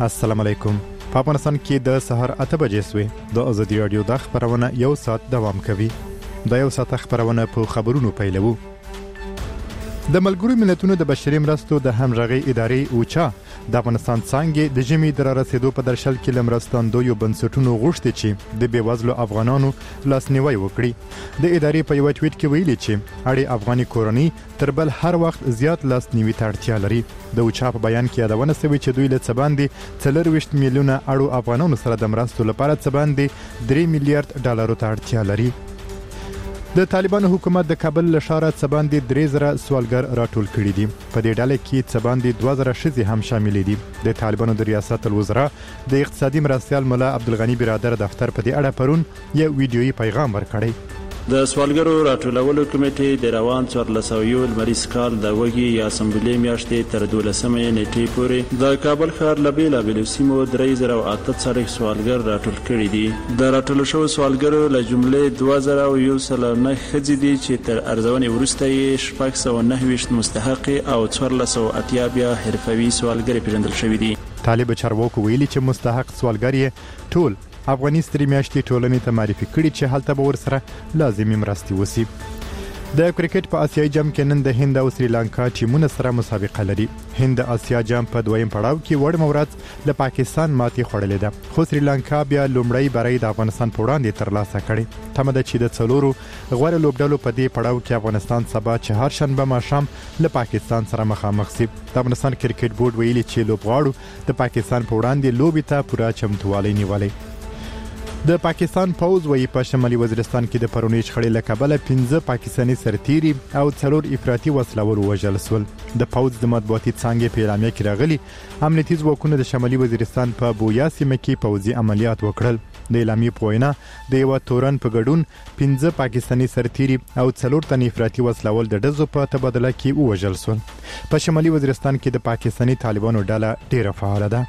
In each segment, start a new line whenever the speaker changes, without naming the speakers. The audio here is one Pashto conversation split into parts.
السلام علیکم. په افغانستان کې د سحر 8 بجې سوې د ازادي رادیو د خبرونه یو ساعت دوام کوي. د یو ساعت خبرونه په خبرونو پیلوو. د ملګرو ملتونو د بشري مرستو د همغږي ادارې اوچا د افغانستان څنګه د جمی در رسیدو په درشل کې لمرستاندویو بنسټونو غوښتي چې د بیوزلو افغانانو لاسنیوي وکړي. د ادارې په یو ټویټ کې ویلي چې اړي افغاني کورنۍ تر بل هر وخت زیات لاسنیوي ته اړتیا لري. د اوچا په بیان کې یادونه شوې چې دوی له څباندې 40 میلیونه اړو افغانانو سره د مرستو لپاره څباندې 3 میلیارډ ډالرو ته اړتیا لري. د طالبانو حکومت د کابل له ښاره څباندې 3000 سوالګر راټول کړي دي. په دې ډله کې څباندې 2000 ښځې هم شامل دي. د طالبانو د ریاست الوزرا د اقتصادي مرستیال مولا عبدالغنی برادر دفتر په دې اړه پرون یو ویډیويي پیغام ورکړی.
د سوالګرو راټولولو کمیټې د روان 1400 لمریز کال د وږي یا سمبولې میاشتې تر 12 نیټې پورې د کابل ښار له بېلابېلو سیمو 3008 سوالګر راټول کړي دي. د راټول شوو سوالګرو له جملې 2109 ښځې دي چې تر ارزونې وروسته یې 629 مستحق او 1480 بیا حرفوي سوالګر پیژندل شوي دي.
طالب چارواکو ویلي چې مستحق سوالګر یې ټول افغاني ستري میاشتې ټولنې ته معرفي کړي چې هلته به ورسره لازمي مرستې وسی. د کرکټ په آسیایي جام کې نن د هند او سریلانکا ټیمونه سره مسابقه لري. هند د آسیا جام په دویم پړاو کې وړ مورات له پاکستان ماتې خوړلې ده، خو سریلانکا بیا لومړی بری د افغانستان په وړاندې ترلاسه کړي. تمه ده چې د څلورو غوړ لوبډلو په دې پړاو کې افغانستان سبا چهارشنبه ماښام له پاکستان سره مخامخ شي. د افغانستان کرکټ بورډ ویلي چې لوبغاړو د پاکستان په وړاندې لوبې ته پوره چمتووالی نیولی. د پاکستان پوز وی په شمالي وزیرستان کې د پرونی شخړې له کبله 15 پاکستاني سرتیري او 4 افراطي وسلور وژل شول. د پوز د مطبوعاتي څانګې په اعلامیه کې راغلي امنیتي ځواکونه د شمالي وزیرستان په بویا سیمه کې پوځي عملیات وکړل. د اعلامیې په وینا د یو تورن په ګډون 15 پاکستاني سرتیري او 4 تن افراطي وسلور د ډزو په تبادله کې وژل شول. په شمالي وزیرستان کې د پاکستاني طالبانو ډله ډیره فعال ده.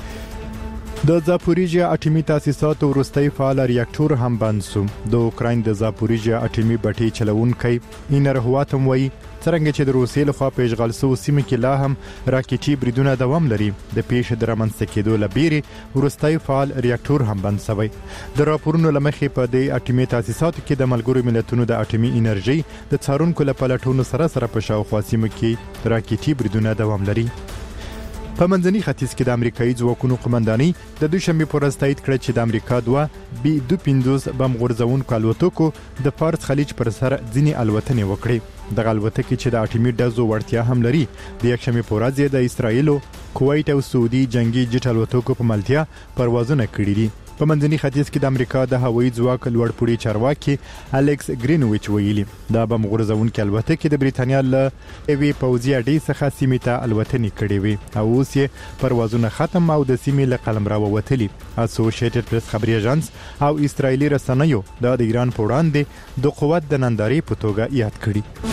د زاپوریژیا اټومي تاسیساتو وروستي فعال ریاکټور هم بند شو. د اوکراین د زاپوریژیا اټومي بټۍ چلونکی اینر هواتم وایي څرنګه چې د روسیې لخوا په اشغال شوو سیمو کې لا هم راکټي بریدونه دوام لري. د پیښې د رامنځته کېدو له بیرې وروستی فعال ریاکټور هم بند شوی. د راپورونو له مخې په دې اټومي تاسیساتو کې د ملګرو ملتونو د اټومي انرژي د څارونکو له پلټونو سره په شاوخوا سیمو کې راکټي بریدونه دوام لري. په منځني ختیځ کې د امریکایي ځواکونو قومنداني د دوشنبه پر ورځ تایید کړ چې د امریکا دوه B-250 بم غورځونکو الوتکو د فارس خلیج پر سر ځینې الوتنې وکړې. د الوتکې چې د اټومي ډزو وړتیا هم لري د یکشنبه پر ورځ د اسرایل، کویت او سعودي جنگي جټ الوتکو په ملتیا پروازونه کړي دي. په منځني ختیځ کې د امریکا د هوایي ځواک لوړپوړي چارواکي الیکس گرینویچ ویلي دا بم غورځونکو الوتکې د بریتانیا له ایوي پوځي اډې څخه سیمې ته الوتنې کړې وي او اوس یې پروازونه ختم او د سیمې له قلمرو ووتلي. اسوسییټډ پریس خبري اژانس او اسرایلی رسنیو د ایران په وړاندې د قوت د نندارې په توګه یاد کړي.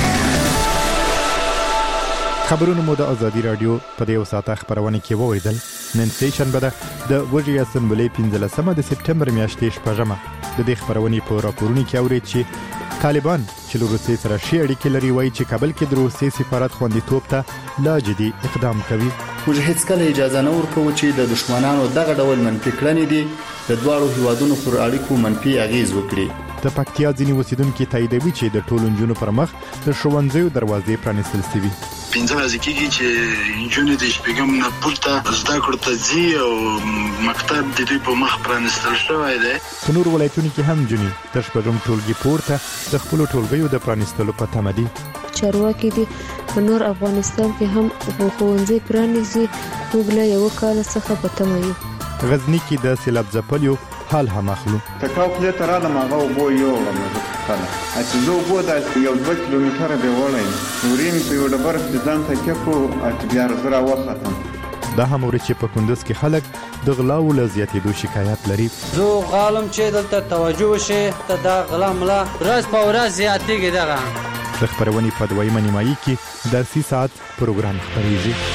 خبرونه مو د ازادي رادیو په یو ساعت خبرونه کې وویدل. نن شنبه ده د وږي اسمبلې 15 د سپټمبر میاشتې شپږمه. د دې خبرونې په راپورونو کې اوري چې طالبان چې له روسیې سره شي اړیکې لري وایي چې کابل کې د روسیې سفارت خوندیتوب ته لا جدي اقدام کوي.
موږ هیڅ کله اجازه نه ورکوو چې د دشمنانو دغه ډول منفي کړنې دي د دواړو هیوادونو پر اړیکو منفي اغیز وکړي.
د پکتیا ځینې اوسیدونکو تاییدوي چې د ټولو نجونو پر مخ د ښوونځیو دروازې پرانیستل شوي.
15 ورځې کېږي چې نجونې د شپږم نه پورته زده کړو ته ځي او مکتب د دوی په مخ پرانیستل شوی دی.
په نورو ولایتونو کې هم نجونې د شپږم ټولګي پورته د خپلو ټولګیو د پرانیستلو په تمه دي.
چارواکي دي په نور افغانستان کې هم ښوونځي پرانیزي. موږ له یو کال څخه په تمه یو.
غزنی کې د سیلاب ځپلیو حال هم اخلو.
تکاو پلی ته رالم هغه اوبو یوړم خپله چې زه اوبو داسې 1-2 کیلومتره به وړی وریم په یو ډبر چې ځان ته کېښو بیا زه راوختم.
دا هم ورې چې په کندز کې خلک د غلاو له زیاتېدو شکایت لري.
زه غواړم چې دلته توجه وشي ته دا غلا ملا ورځ په ورځ زیاتېږي. دغه
د خبرونې په دویمه نیمایي کې درسي ساعت پروګرام خپرېږي.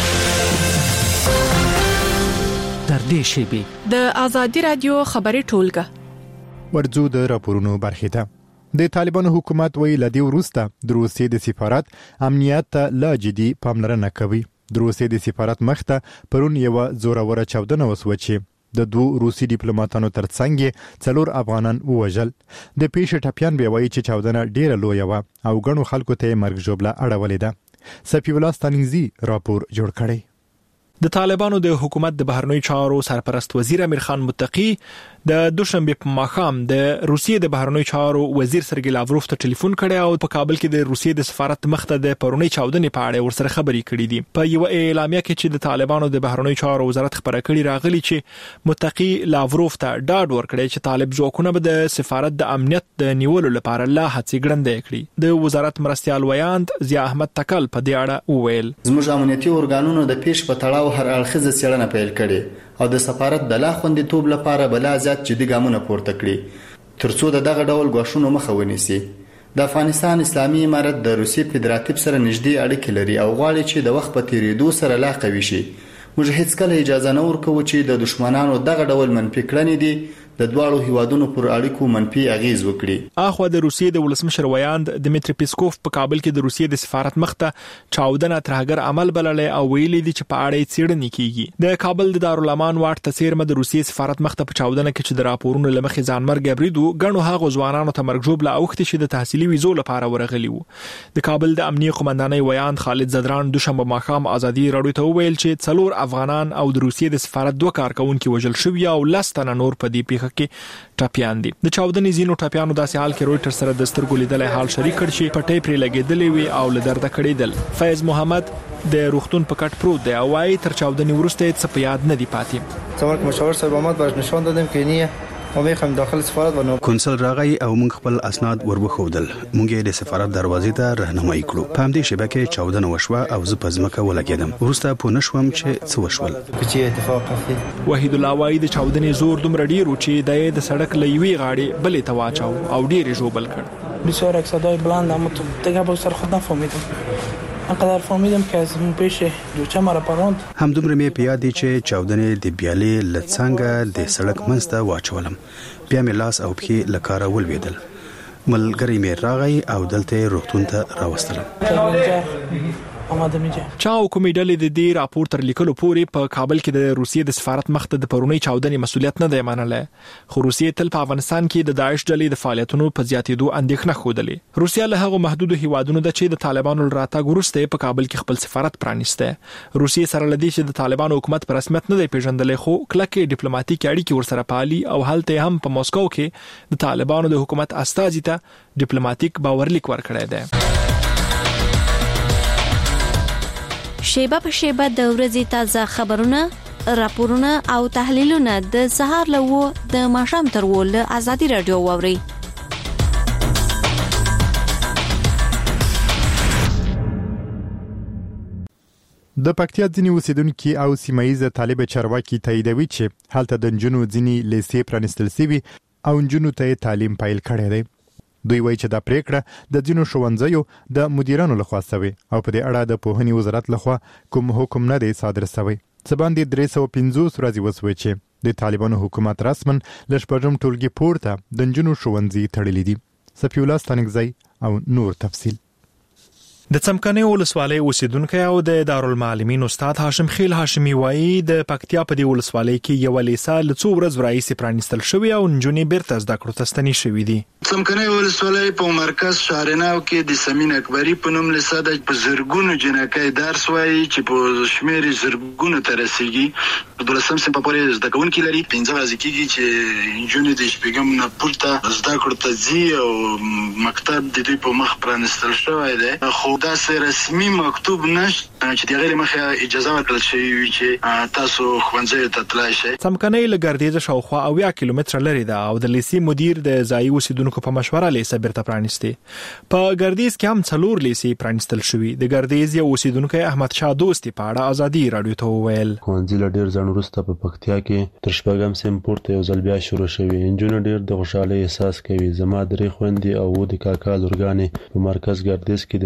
تر دې شیبې
د ازادي رادیو خبري ټولګه
ورځو د راپورونو برخې ته. د طالبانو حکومت وی لدی وروسته د روسیې د سفارت امنیت ته لا جدي پاملرنه کوي. د روسیې د سفارت مخته پرون یو زوروره چاودنه وسوه چې د 2 روسي ډیپلوماټانو ترڅنګ 4 افغانان ووژل. د پیښې ټپيان به وایي چې چاودنه ډیره لویه و او ګڼو خلکو ته مرګ ژوبله اړولې ده. سفی الله ستانیزي راپور جوړ کړی.
د طالبانو د حکومت د بهرنیو چارو سرپرست وزیر امیر خان متقی د دوشنبه په ماښام د روسیې د بهرنیو چارو وزیر سرګی لاوروف ته ټلیفون کړی او په کابل کې د روسیې د سفارت مخته د پرونی چاودنې په اړه ورسره خبرې کړې دي. په یو اعلامیه کې چې د طالبانو د بهرنیو چارو وزارت خبره کړې راغلي چې متقی لاوروف ته ډاډ ورکړی چې طالب ځواکونه به د سفارت د امنیت د نیولو لپاره لا هڅې ګړندې کړي. د وزارت مرستيال ویاند ضیا احمد تکل په دې اړه وویل
زموږ امنیتي ارګانونو د پیښ په تړاو هر اړخیزه څېړنه پیل کړې او د سفارت د لا خوندیتوب لپاره بلا زیات جدي ګامونه پورته کړي ترڅو دغه ډول غواښونو مخه ونیسي. د افغانستان اسلامي امارت د روسي فدراتیو سره نږدې اړیکې لري او غواړي چې د وخت په تیریدو سره لا قوي شي. موږ هیڅ کله اجازه نه ورکوو چې د دشمنانو دغه ډول منفي کړنې دي د دواړو هیوادونو پر اړیکو منفي اغیز وکړي.
اخو د روسیې د ولسمشر ویاند دمیتری پیسکوف په کابل کې د روسیې د سفارت مخته چاودنه ترهګر عمل بللې او ویلي دي چې په اړه څېړنې کیږي. د کابل د دارالامان واټ تسیرمه د روسیې سفارت مخته په چاودنه کې چې د راپورونو لمخې ځانمرګ بریدو غنو هغه ځوانانو ته مرګ ژوبله اوخته چې د تحصیلي ویزو لپاره ورغلي وو. د کابل د امنیه قومندانۍ ویاند خالد زدران دوشنبه ماښام ازادي راډیو ته ویل چې 4 افغانان او د روسیې د سفارت 2 کارکونکو وژل شوی او لستنه نور په دې پیښه کې ټاپیان دي. د چاودنې زینو ټاپیانو داسې حال کې رويټر سره د سترګو لیدلې حال شریک کړ چې پټې پرې لګېدلې وي او له درد کړېدل. فیض محمد د روغتون په کټ پروت دی او وايي تر چاودنې وروسته هیڅ په یاد نه دی پاتې.
څومره مشاور صاحب محمد باز نشون دادم که نه او میخوام داخل سفارت ونو
کنسل راغی او موږ خپل اسناد وربخودل. موږ یې د سفارت دروازې ته راهنمایي کړو. په همدې شبکه چاودنه وشوه او زه په ځمکه ولګیدم. وروسته پوه نشوم چې څه وشول.
چې اتفاق اخی
وحید الله وايي د چاودنې زور دومره ډیر و چې د سړک لوي غاړي بلې ته واچاو او ډیر ژوبل کړ.
بسیار صدای بلند اما دیگه با سر خود نفهمیدم. انقدر فهمیدم که از اون پیش جوچه مرا پراند.
همدومره می په یاد دي چې چاودنې د بیالې لڅنګه د سړک منځ ته واچولم. بیا مې لاس او پښې له کاره ولوېدل. ملګری مې راغی او دلته روغتون ته راوستلم.
چا کومې ډلې د دې راپور تر لیکلو پورې په کابل کې د روسیې د سفارت مخته د پرونی چاودنې مسولیت نه دی منلای. خو روسیې تل په افغانستان کې د داعش ډلې د فعالیتونو په زیاتېدو اندېښنه خوده. روسیا له هغه محدود هیوادونو د چې د طالبانو راتګ وروسته په کابل کې خپل سفارت پرانیسته. روسیې سره لدی چې د طالبانو حکومت په رسمیت نه دی پیژندل خو کلکه ډیپلوماټیک اړیکې ورسره پالي او هلته هم په مسکو کې د طالبانو د حکومت استازي ته ډیپلوماټیک باورلیک ورکړی دی.
شیبه په شیبه د ورځې تازه خبرونه، راپورونه او تحلیلونه د سهار له 9 د ماښام تر 10 له ازادي رادیو واوري.
د پکتیا ځینی اوسیدونکو او سیمایي طالب چارواکي تاییدوي چې هلته د جنونو ځینی لیسې پرانستل سوي او جنونو ته تعلیم پایل کړی دی. دوی وایي چې دا پریکړه د ځینو ښوونځیو د مدیرانو لخوا شوې او په دې اړه د پوهنې وزارت لخوا کوم حکم نه دی صادر شوی. څه باندې 350 ورځې وسوي چې د طالبانو حکومت رسمن ل شپږم ټولګي پورته د جنونو ښوونځي تړلې دي. سفی الله ستانګزی او نور تفصیل.
د څمکني ولسوالۍ اوسیدونکو او د دارالمعلمین استاد هاشم خیل هاشمي وایي د پکتیا په دی ولسوالۍ کې یو لیسه ل څو ورځې راځي پرانستل شوی او نجونې بیرته زده کړو ته ستنې شوې دي.
څمکني ولسوالۍ په مرکز شهرناو کې د سمین اکبري په نوم لیسه د زرګونو جنکۍ درس وایي چې په شمیر زرګونو ته رسیږي. د لسم سم په پورې زده کوونکي لري. 15 ورځې کېږي چې نجونې د شپږم نه پورته زده کړو ته ځي او مکتب د دوی په مخ پرانستل شوی دی. خو دا سره رسمي مکتوب نشته چې د غیر مخه اجازه ورکړل شوی چې تاسو ښوونځي ته تلای شئ.
څمکني له ګردیز شاوخوا 10 کیلومتره لري ده او د لیسې مدیر د ځایي اوسیدونکو په مشوره لیسه بیرته پرانیسته. په ګردیز کې هم 4 لیسې پرانستل شوی. د ګردیز یو اوسیدونکو احمد شاه دوستي په اړه ازادي رادیو ته وویل
ښوونځي له ډیر ځنډ وروسته په پکتیا کې تر شپږم سیم پورته یو ځل بیا شروع شوی. انجونر ډیر د خوشحالۍ احساس کوي. زما درې خويندې او د کاکا لورګانې په مرکز ګردیز کې د نسوان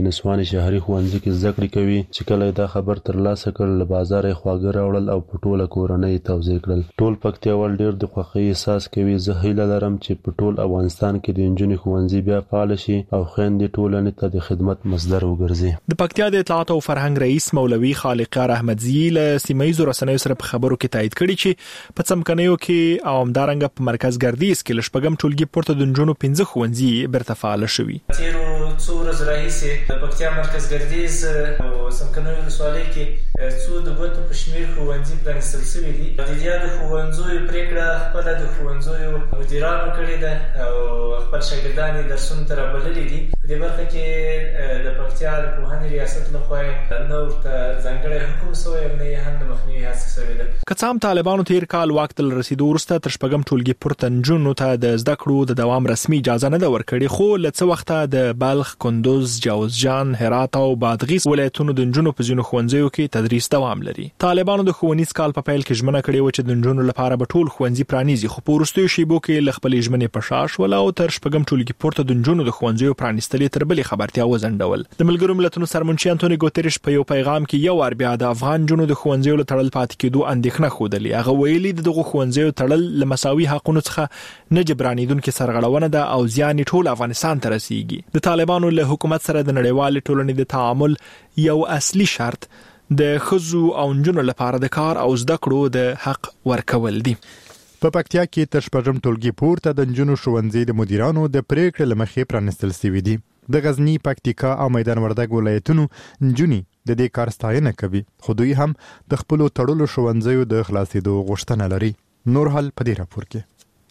لسمې شهري ښوونځي کې زده کړې کوي چې کله دا خبر ترلاسه کړ له بازار یې خواږه راوړل او په ټوله کورنۍ توزیع کړل. ټول پکتیاوال ډېر د خوښۍ احساس کوي. زه هیله لرم چې په ټول افغانستان کې د نجونو ښوونځي بیا فعال شي او خویندې ټولنې ته د خدمت مصدر وګرځي.
د پکتیا د اطلاعات او فرهنګ رئیس مولوي خالقیار احمدزي له سیمایي رسنیو سره په خبرو کې تایید کړی چې په څمکنیو کې او همدارنګه په مرکز ګردیز کې لشپږم ټولګي پورته د نجونو 15 ښوونځي برته فعال شوي.
څو ورځې راهیسې د پکتیا مرکز ګردیز او څمکنیو ولسوالۍ کې څو د ګوتو په شمېر ښوونځي پرانیستل شوي دي. د دې د ښوونځیو پریکړه خپله د ښوونځیو مدیرانو کړې ده او خپل شاګردان یې درسونو ته رابللي دي. په دې برخه کې د پکتیا د پوهنې ریاست لخوا نه ورته ځانګړی حکم شوی او نه یې هم د مخنیوي هڅه شوې ده.
که څه هم طالبانو تیر کال واک ته رسیدو وروسته تر شپږم ټولګي پورته نجونو ته د زده کړو د دوام رسمي اجازه نه ده ورکړې، خو له څه وخته د بلخ، کندوز، جوزجان، هرات او بادغیس ولایتونو د نجونو په ځینو ښوونځیو کې تدریس دوام لري. طالبانو د ښوونیز کال په پیل کې ژمنه کړې و چې د نجونو لپاره به ټول ښوونځي پرانیزي، خو په وروستیو شیبو کې له خپلې ژمنې په شا شول او تر شپږم ټولګي پورته د نجونو د ښوونځیو پرانیستلې تر بلې خبرتیا وځنډول. د ملګرو ملتونو سرمنشي انټونی ګوتریش په یو پیغام کې یو وار بیا د افغان نجونو د ښوونځیو له تړل پاتې کېدو اندېښنه ښودلې. هغه ویلي دغه ښوونځیو تړل له مساوي حقوقو څخه نه جبرانیدونکې سرغړونه ده او زیان ټول افغانستان ته رسیږي. د طالبانو له حکومت سره د نړیوال ټولنې د تعامل یو اصلي شرط د خزو او نجونو لپاره د کار او زده کړو د حق ورکول دي.
په پکتیا کې تر شپږم ټولګي پورته د نجونو ښوونځي د مدیرانو د پریکړې لمخې پرانیستل شوي دي. د غزنی، پکتیکا او میدان وردګ ولایتونو نجونې د دې کار ستاینه کوي، خو دوی هم د خپل تړلو ښوونځیو د خلاصېدو غوښتنه لري. نور حل په دې راپور کې.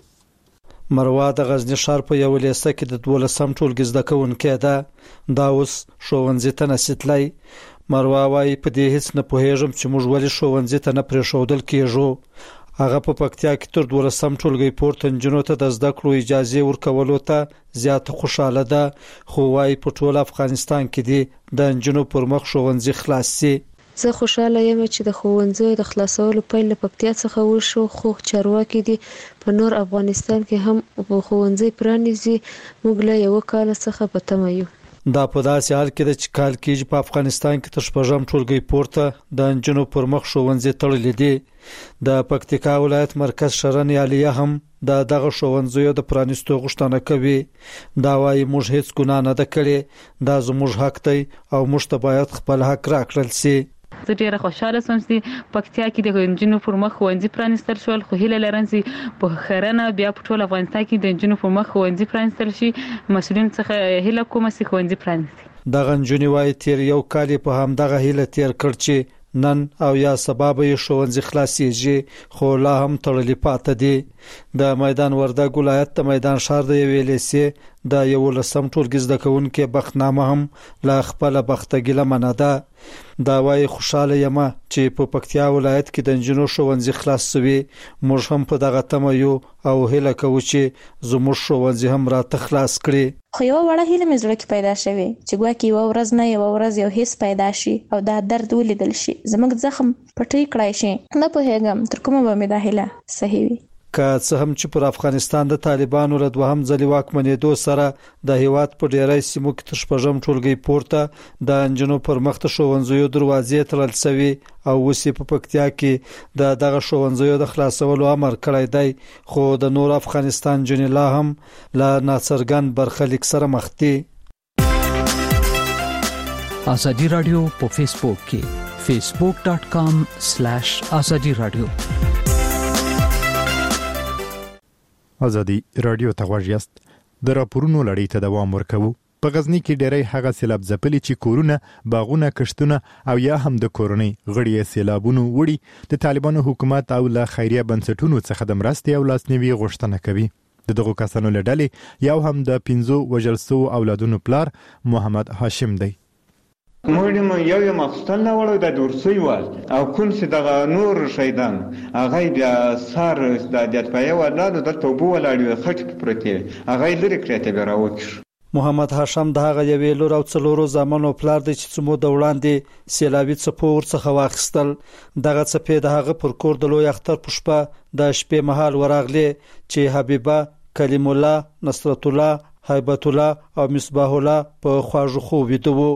مروه د غزنی ښار په یو لیسه کې د 12 ټولګي زده کوونکې ده. دا اوس ښوونځي ته نسیتلی. مروه وايي په دې هیڅ نه پوهېږم چې موږ ولې ښوونځي ته نه پرېښودل کېږو. هغه په پکتیا کې تر 12 ټولګي پورته نجونو ته د زده کړو اجازه ورکولو ته زیات خوشاله ده، خو وايي په ټول افغانستان کې دي د نجونو پر مخ ښوونځي خلاص شي.
زه خوشاله یم چې د ښوونځیو د خلاصولو پیل له پکتیا څخه وشو، خو چارواکي دي په نور افغانستان کې هم ښوونځي پرانیزي. موږ له یو کال څخه په تمه یو.
دا په داسې حال کې د کال کې په افغانستان کې تر شپږم ټولګي پورته د نجونو پر مخ ښوونځي تړلي دي. د پکتیکا ولایت مرکز شرن عالیه هم دغه ښوونځیو د پرانیستو غوښتنه کوي. دا وايي موږ هیڅ ګناه نه ده کړې، دا زموږ حق دی او موږ ته باید خپل حق راکړل شي.
زه ډیره خوشاله سوم چې پکتیا کې د نجونو پر مخ ښوونځي پرانیستل شول، خو هیله لرم چې په خرنه بیا په ټول افغانستان کې د نجونو پر مخ ښوونځي پرانیستل شي. مسؤلین څخه هیله کوم چې ښوونځي پرانیستي. دغه نجونې وايي تیر یو کال په همدغه هیله تیر کړ چې نن او یا سبب یې ښوونځي خلاصيږي، خو لا هم تړلي پاتې دي. د میدان وردګ ولایت د میدان ښار د یوې لیسې د 11 ټولګي زده کوونکي بختنامه هم لا خپل بختګله منه ده. دا وايي خوشاله یم چې په پکتیا ولایت کې د نجونو ښوونځي خلاص شوي. موږ هم په دغه تمه یو او هیله کوو چې زموږ ښوونځي هم راته خلاص کړي.
خو یو وړه هیله مې زړه کې پیدا شوه چې ګواکې یو ورځ نه یو ورځ یو هیڅ پیدا شي او دا درد ولیدل شي، زموږ زخم پټی کړای شي. نه پوهېږم تر کومه به مې دا هیله صحیح وي. که څه هم چې پر افغانستان د طالبانو له دوهم ځلې واکمنېدو سره د هیواد په ډیری سیمو کې تر شپږم ټولګي پورته د نجونو پر مخ د ښوونځیو دروازې تړل شوي او اوس په پکتیا کې دغه ښوونځیو د خلاصولو امر کړی دی، خو د نور افغانستان نجونې لا هم له ناڅرګند برخلیک سره مخ دي.
ازادي رادیو په فیسبوک کې facebook.com/ازادي رادیو.
ازادي رادیو ته غوږ یاست. د راپورونو لړۍ ته دوام ورکوو. په غزنی کې ډېری هغه سیلاب ځپلي چې کورونه، باغونه، کښتونه او یا هم د کورنۍ غړي سیلابونو وړي د طالبانو حکومت او له خیریه بنسټونو څخه د مرستې او لاسنیوي غوښتنه کوي. دغه کسانو له ډلې یو هم د 15 وژل شوو اولادونو پلار محمد هاشم دی.
موږ یو مخستل نه وړو د دورسوي وال او کوم چې دغه نور شیدان هغه بیا سار د دټپای ولادو د توبو ولاړو خټ پرته هغه لري کړته به راوکش.
محمد هاشم دغه یوې لور او څلورو زامنو پلار دی چې څمو د وړاندې سیلابي څپو ورڅخه واخیستل. دغه څپې د هغه پر کور د لوی اختر پښپا د شپې مهال ورغلي چې حبیبه، کلیم الله، نصرت الله، هیبت الله او مصباح الله په خواږه خو ویدو.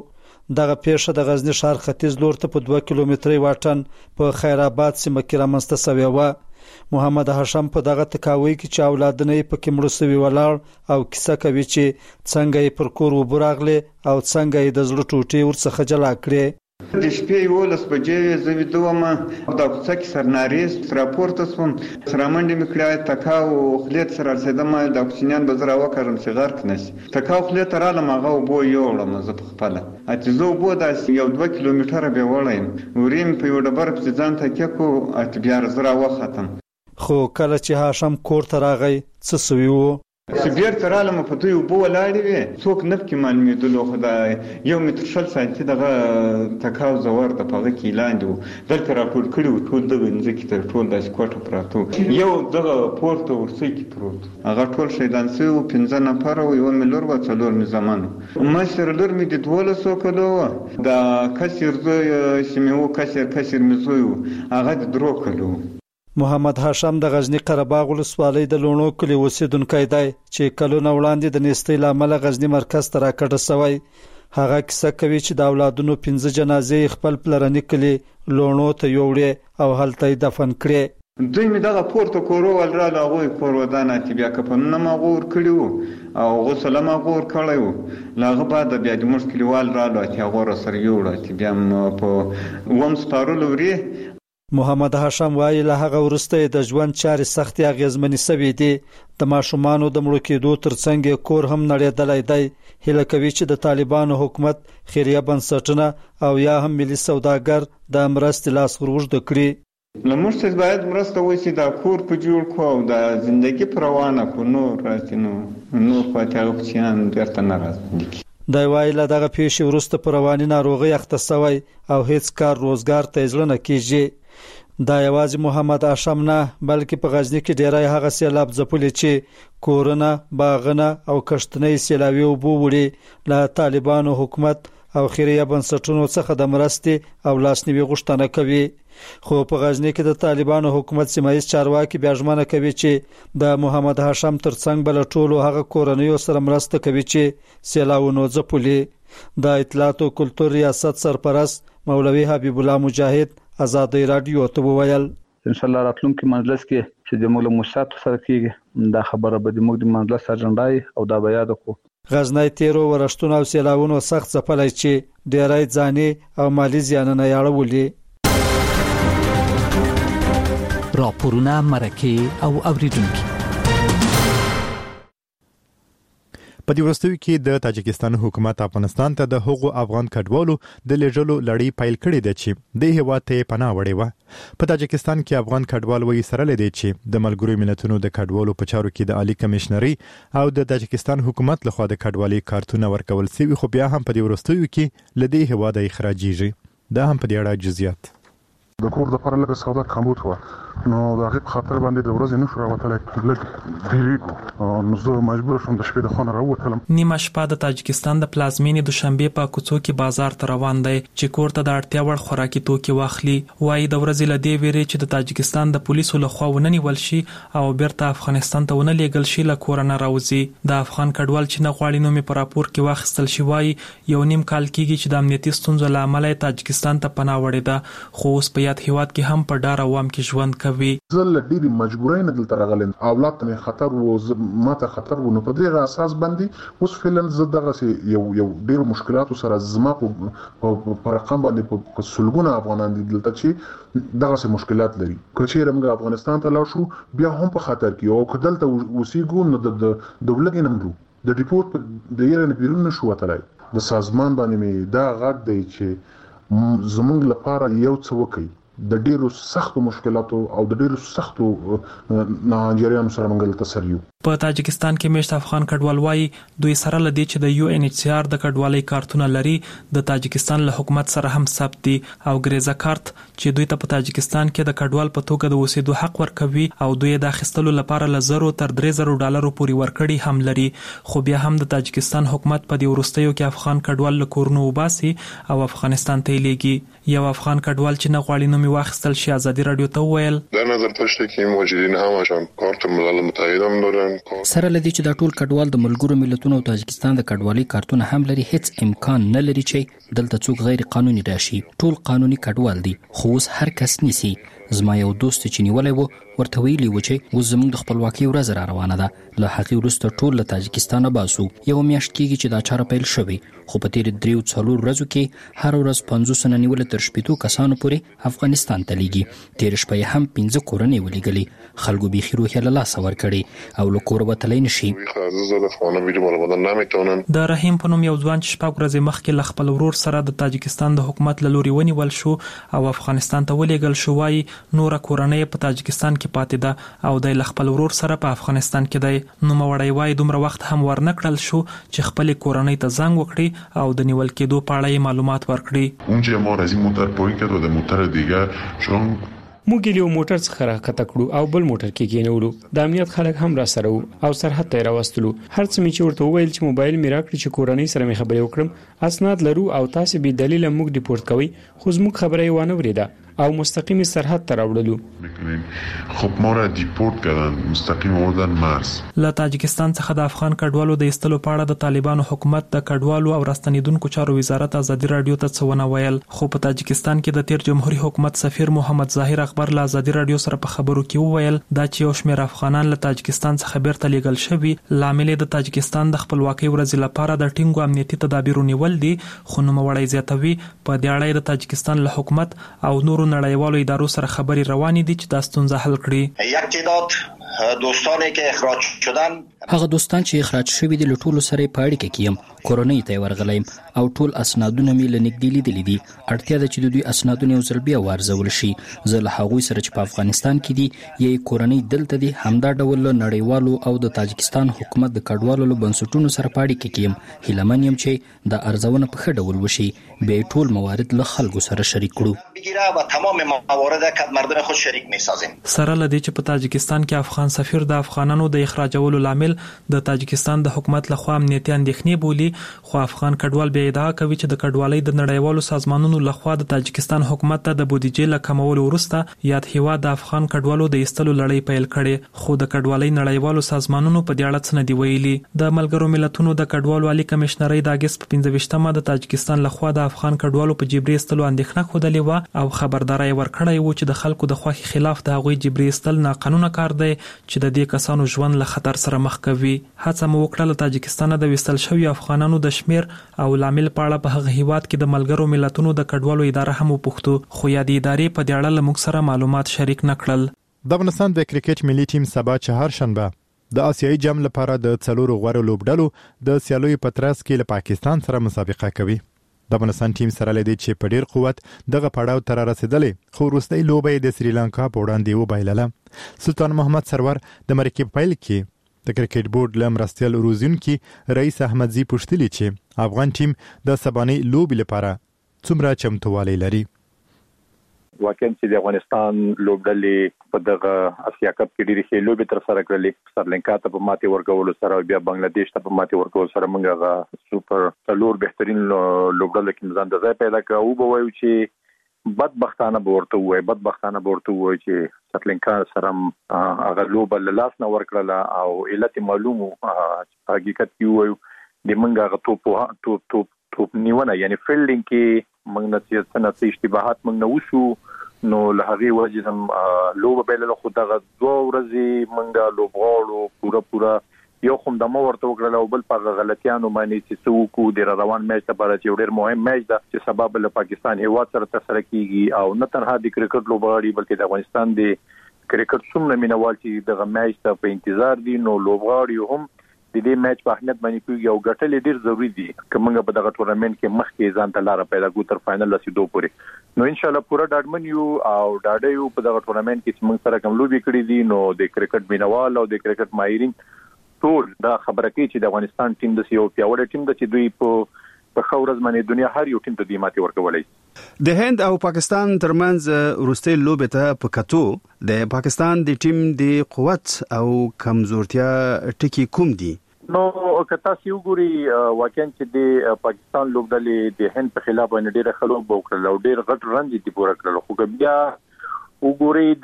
دغه پیښه د غزنی ښار ختیځ لور ته په 2 کیلومتري واټن په خیرآباد سیمه کې رامنځته شوې و. محمد هاشم په دغه تکاوي کې چې اولادونه یې پکې مړه شوي ولاړ او کیسه کوي چې څنګه یې پر کور وبراغله او څنګه یې د زړه ټوټې ورڅخه جلا کړې.
د شپې 11 بجې زه ویده وم، د کوڅه کې سرناریز راپورته شوم، سره منډې مې کړې، تکاو خولې ته رسېدم، د کوچنیان به زه راوکړم چې غرق نه شي. تکاو خولې ته رالم، هغه اوبو یوړم زه په خپله، چې زه اوبو داسې 1-2 کیلومتره بیا وړی یم، ورې مې په یو ډبره پسې ځان تکیه کړو، بیا زه راوختم.
خو کله چې هاشم کور ته راغی څه سوي وو؟
چې بیرته رالم په دوی اوبه ولاړې وې، څوک نه پکې معلومېدلو، خو د 1 متر 60 سانتي دغه تکاو زور د په هغه کې لاندې و. دلته راټول کړي وو ټول دغه مځکې ته ټول داسې کوټه پراته وو، یو دغه پورته ورسۍ کې پروت، هغه ټول شهیدان سوي وو، 15 نفره وو، 1 مې لور وه، 4 مې زامن وو. مشر لور مې د 12 کلو وه، د کسر زوی چې مې وو کسر مې زوی وو، هغه د 3 کلو وو.
محمد هاشم د غزنی قرهباغ ولسوالۍ د لونو کلي اوسیدونکی دی چې کلونه وړاندې د نېستۍ له امله غزنی مرکز ته راکډه شوی. هغه کیسه کوي چې د اولادونو 15 جنازې خپل پلرني کلي لونو ته یوړې او هلته یې دفن کړې.
دوی مې دغه پورته کورول راله، هغوی کور ودانه چې بیا کفنونه مغور کړي وو او غسل مغور کړی وو. له هغه بعد بیا د موږ کلیوال راله چې هغه راسره یوړه چې بیا م په 1 سپارلو وړې.
محمد هاشم وایي له هغه وروسته د ژوند چارې سختې اغېزمنې شوې دي. د ماشومانو د مړو کېدو ترڅنګ کور هم نړېدلی دی. هیله کوي چې د طالبانو حکومت، خیریه بنسټونه او یا هم ملي سوداګر د مرستې لاس ور اوږده کړي.
له موږ څخه باید مرسته وشي، دا کور په جوړ کړو او د زندګي په روانه کړو، نور راځي نور پاتې هغه بچیان بیرته نه راځي.
دی وایي له دغه پیښې وروسته په رواني ناروغۍ اخته شوی او هیڅ کار روزګار ته یې زړه نه کېږي. دا یوازې محمد هاشم نه بلکې په غزنی کې ډیری هغه سیلاب ځپلي چې کورونه، باغونه او کښتنۍ سیلابي اوبه وړي له طالبانو حکومت او خیریه بنسټونو څخه د مرستې او لاسنیوي غوښتنه کوي. خو په غزنی کې د طالبانو حکومت سیمایي چارواکي بیا ژمنه کوي چې د محمد هاشم ترڅنګ بل ټولو هغه کورنیو سره مرسته کوي چې سیلابونو ځپلي. د اطلاعات او کلتور ریاست سرپرست مولوي حبیب الله مجاهد آزادی رادیو ته وویل
ان شاء الله راتلونکي مجلس کې چې د مولا موسات سره کېږي دا خبره به د موږ د مجلس اجنډای او دا بیا د کو
غزنی تیرو ورښتونو او سیلاونو سخت ځپلای چې ډیری ځاني او مالی زیانونه یاړولي.
راپورونه مرکه او اوریدونکو
په دې وروستیو کې د تاجکستان حکومت افغانستان ته د هغو افغان کډوالو د لیږلو لړۍ پیل کړې ده چې د هیواد ته پناه وړې وه. په تاجکستان کې افغان کډوال وایي سره لدی چې د ملګرو ملتونو د کډوالو په چارو کې د عالی کمشنري او د تاجکستان حکومت لخوا د کډوالۍ کارتونه ورکول شوي، خو بیا هم په دې وروستیو کې لدی هیواد اخراجيږي. دا هم په دې اړه جزئیات
د کور د لپاره لکه سودا کمبود و نو دا غي خاطر باندې د ورځې نشو راوتلای لږ ډیریګو نو زه مجبور شوم د شپې د خونه راوتلم.
نیمه شپه د تاجکستان د پلازمینې دوشنبه په کوڅو کې بازار ته روان دی چې کور ته د اړتیا وړ خوراکي توکي واخلي. وایي د ورځې له دې ویری چې د تاجکستان د پولیسو لخوا وننیول شي او بیرته افغانستان ته ونه لیږل شي له کور نه راوځي. د افغان کډوال چې نه غواړي نو می پر راپور کې واخیستل شي. وایي یو نیم کال کېږي چې د امنیتي ستونزو له امله تاجکستان ته پناه وړې ده، خو اوس په یاد هیواد کې هم په ډار عوام کې ژوند کوي.
زه ډېری مجبورای نه دلته راغلم، اولاد ته خطر وو، ماته خطر وو، نو په دې اساس باندې اوس فعلا زه دغه یو ډېر مشکلات سره زما په رقم باندې په سلګونه افغانان دي دلته چې دغه مشکلات لري. که چیرې موږ افغانستان ته لاړ شو بیا هم په خطر کې او که دلته اوسېږو نو د دولت نه مرو د ریپورت د یره نه بیرون نشو وتلای. د سازمان باندې می دا غږ دی چې زموږ لپاره یو څه وکړي د ډیرو سختو مشکلاتو او د ډیرو سختو ناجریانو سره منګل تسریو.
په تاجکستان کې مشت افغان کډوال وایي دوی سره لدی چې د یو ان ایچ سی آر د کډوالۍ کارتونه لري د تاجکستان له حکومت سره هم ثبت دي او ګریزا کارت چې دوی ته په تاجکستان کې د کډوال په توګه د اوسېدو حق ورکوي او دوی د اخیستلو لپاره له $0 تر $3,000 پورې ورکړي هم لري. خو بیا هم د تاجکستان حکومت په دې وروستیو کې افغان کډوال له کورونو وباسي او افغانستان ته لیږي. یو افغان کډوال چې نه غواړي نو می واخیستل شي ازادي رادیو ته وویل
در نظر داشته که موجودین همشان کارت ملل متحد هم دارن.
سره لدی چې د ټول کډوال د ملګرو ملتونو او تاجکستان د کډوالۍ کارتونه هم لري، هیڅ امکان نه لري چې
دلته څوک غیر قانوني راشي ټول قانوني کډوال دي خو اوس هر کس نیسي زما یو دوست چې نیولای وو ورته ویلي و چې اوس زموږ د خپلواکۍ ورځ را روانه ده له هغې وروسته ټول له تاجکستانه باسو یو میاشت کېږي چې دا چاره پیل شوې خو په تېرې 3-4 ورځو کې هر ورځ 50 نه نیولې تر 80 کسانو پورې افغانستان ته لیږي تېره شپه یې هم 15 کورنۍ ولیږلې خلکو بیخي روحیه له لاسه ورکړې او له کوره وتلی نشي
د رحیم په نوم یو ځوان چې 4 ورځې مخکې له خپل ورور سره د تاجکستان د حکومت له لوري ونیول شو او افغانستان ته ولېږل شو وایي نور کورنۍ په تاجکستان کې پاتې ده او د خپل ورور سره په افغانستان کې دی نوموړی وایي دومره وخت هم ورنکړل شو چې خپل کورنۍ ته زنګ وکړي او د نیول کېدو په اړه معلومات ورکړي
اونجا ما از این موتر پایین کرد و د موتر دیگر چون
موږ له موټر څخه راکته کړو او بل موټر کې کېنولو د امنیت خلک هم را سره او سرحد ته راوستلو هر څه می چې ورته وویل چې موبایل می راکړي چې کورنۍ سره می خبرې وکړم اسناد لرو او تاسو به دلیل موږ ډیپورت کوي خو زموږ خبرې وانه وریده او مستقیم سرحد ته راوړلو
خب ما را دیپورت کردن مستقیم آوردن مرز
له تاجکستان څخه د افغان کډوالو د ایستلو په اړه د طالبانو حکومت د کډوالو او راستنیدونکو چارو وزارت ازادي رادیو ته څه ونه ویل خو په تاجکستان کې د تیر جمهوریت حکومت سفیر محمد ظاهر اخبار له ازادي رادیو سره په خبرو کې وویل دا چې یو شمېر افغانان له تاجکستان څخه بیرته لیږل شوي لامل د تاجکستان د خپلواکۍ ورځې لپاره د ټینګو امنیتي تدابیرو نیول دي خو نوموړی زیاتوي په دې اړه د تاجکستان له حکومت او نورو نړیوالو ادارو سره خبرې روانې دي چې دا ستونزه حل کړي
یک تعداد دوستانی که اخراج شدن
هغه دوستان چې اخراج شوي دي له ټولو سره په اړیکه کې یم کورنۍ ته ورغلم او ټول اسنادونه مې له نږدې لیدلي دي اړتیا ده چې د دوی اسنادونه یو ځل بیا وارزول شي زه له هغوی سره چې په افغانستان کې دي یې کورنۍ دلته دي همدا ډول له نړیوالو او د تاجکستان حکومت د کډوالو له بنسټونو سره په اړیکه کې یم هیلهمن یم چې د ارزونه په ښه ډول وشي بیا ټول موارد له خلکو سره شریک کړو
بگیره و تمام موارد که مردم خود شریک می‌سازیم
سره لدی چې په تاجکستان کې افغان سفیر د افغانانو د اخراجولو لامل د تاجکستان د حکومت لخوا امنیتي اندېښنې بولي خو افغان کډوال بیا ادعا کوي چې د کډوالۍ د نړیوالو سازمانونو لخوا د تاجکستان حکومت ته د بودیجې له کمولو وروسته یاد هیواد د افغان کډوالو د ایستلو لړۍ پیل کړي خو د کډوالۍ نړیوالو سازمانونو په دې اړه څه نه دی ویلي د ملګرو ملتونو د کډوالو عالی کمشنرۍ د اگست په 15مه د تاجکستان لخوا د افغان کډوالو په جبري ایستلو اندېښنه خوده و او خبرداري ورکړی و چې د خلکو د خوښي خلاف د هغوی جبري ایستل ناقانونه کار دی چې د دې کسانو ژوند له خطر سره مخ کوي هڅه مو وکړه له تاجکستان د وستل شوی افغانانو د شمیر او لامل په اړه په هغه هیواد کې د ملګرو ملتونو د کډوالو اداره هم وپوښتو خو یادې ادارې په دې اړه له موږ سره معلومات شریک نکړل
د افغانستان د کرکټ ملي ټیم سبا چهارشنبه د آسیایي جام لپاره د 4 غوړو لوبډلو د سیالیو په ترڅ کې له پاکستان سره مسابقه کوي د افغانستان ټیم سره لدی چې په ډیر قوت دغه پړاو تر رسیدلې خو وروستۍ لوبه د سریلانکا په وړاندې وبایلله سلطان محمد سرور د مرکب پیل کې د کرکټ بورډ لمرستیل روزونکي رئیس احمد زی پوښتلی چې افغان ټیم د سباني لوبې لپاره څومره چمتووالی لري
واقعا چې د افغانستان لوبډلې په دغه اسیا کپ کې ډېرې ښې لوبې تر سره کړلې سریلانکا ته په ماتې ورکولو سره بیا بنگلاديش ته په ماتې ورکولو سره موږ هغه سوپر څلور بهترین لوبډلې کې ځان د ځای پیدا کړو او به وایو چې بدبختانه ورته وایي چې سریلانکا سره هغه لوبه له لاس نه ورکړله او علت معلومو حقیقت کې وایو د موږ هغه توپ نیونه یعنی فیلډینګ کې موږ نه څه اشتباهات موږ نه وشو نو له هغه وجه هم لوبه بیل خو دغه 2 ورځې موږ لوبغاړو پورا یو خم د مو ورته وکړل او بل په غلطیانو باندې چې څوک د روان میچ لپاره چې ډېر مهم میچ ده چې سبب له پاکستان هیواد سره تسره کیږي او نه تنها د کرکټ لوبغاړي بلکې د افغانستان د کرکټ څومره مینوال چې دغه میچ ته په انتظار دي نو لوبغاړي هم د دې میچ په اهمیت باندې کوي او ګټل ډیر ضروری دي کومه په دغه ټورنمنت کې مخکې ځان ته لار پیدا کو تر فائنل رسیدو پورې نو ان شاء الله پورا ډاډمن یو او ډاډه یو په دغه ټورنمنت کې چې موږ سره کوم لوبي کړې دي نو د کرکټ مینوال او د کرکټ ماهرین ټول دا خبره کوي چې د افغانستان ټیم د یو پیاوړی ټیم د چې دوی په خورز باندې دنیا هر یو ټیم ته دی ماتي ورکولای
د هند او پاکستان ترمنځ وروستي لوبه ته په کتو د پاکستان د ټیم د قوت او کمزورتیا ټکی کوم دي
نو کتا سی وګوري واقعا چې د پاکستان لوبډلې د هند په خلاف باندې ډېر خلک وکړل او ډېر غټ رن دي پوره کړل خو بیا وګوري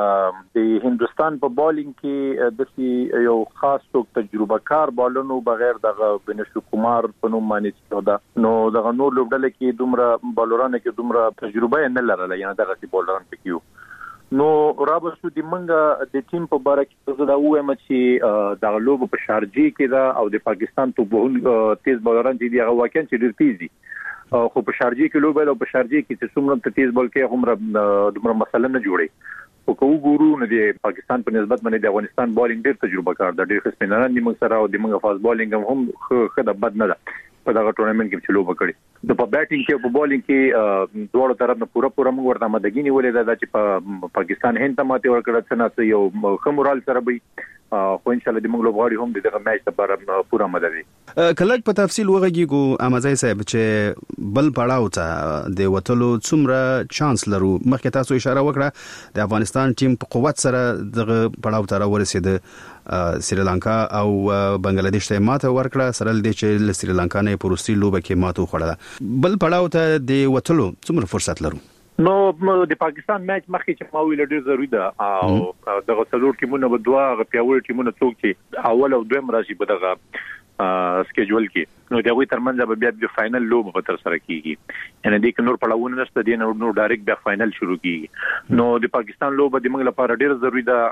د هندستان په بالینګ کې د یو خاص څوک تجربه کار بالونو بغیر د بنشو کومار په نوم باندې دا نو د نور لوبډل کې دومره بالورانه کې دومره تجربه نه لرله یعنی دغه بالوران پکيو نو رابطو د منګه د ټیم په باره کې زه دا وایم چې د لوب په شارجي کې دا او د پاکستان په بهول تیز بالوران دي هغه واقعا چې ډیر تیز دي خو په شارجي کې لوب او په شارجي کې چې څومره تیز بال کې همره دومره مسله نه جوړي او کو ګورو نه د پاکستان په نسبت باندې د افغانستان بالینګ ډیر تجربه کار د ډیر خصمنان دي موږ سره او د موږ فاز بالینګ هم خده بد نه ده په دغه ټورنمنت کې چې لوب کړي د په بیټینګ کې په بالینګ کې دوه طرف نه پوره موږ ورته مدګینی ولې دا چې په پاکستان هند ته ماته ورکړه څنګه یو خمورال سره به خو ان شاء الله د موږ لوبغاړي هم دغه میچ لپاره پوره مدد وي
کله په تفصیل وغږیږو امازای صاحب چې بل پړاو ته د وټلو څومره چانس لرو مخکې تاسو اشاره وکړه د افغانستان ټیم په قوت سره دغه پړاو ته ورسید سریلانکا او بنگلاديش ته ماته ورکړه سره د چې سریلانکا نه پروستي لوبه کې ماته وخړه بل پړاو ته د وټلو څومره فرصت لرو
نو د پاکستان میچ مخکې چې ما ویل ډیر ضروری ده او دغه څلور ټیمونه به دوه پیاوړي ټیمونه څوک چې اول او دویم راشي په دغه سکیجول کې نو دغه ترمنځ به بیا د فائنل لوب په تر سره کیږي یعنی د نور پړاوونه نشته دي نو ډایرکټ بیا فائنل شروع کیږي نو د پاکستان لوب د موږ لپاره ډیر ضروری ده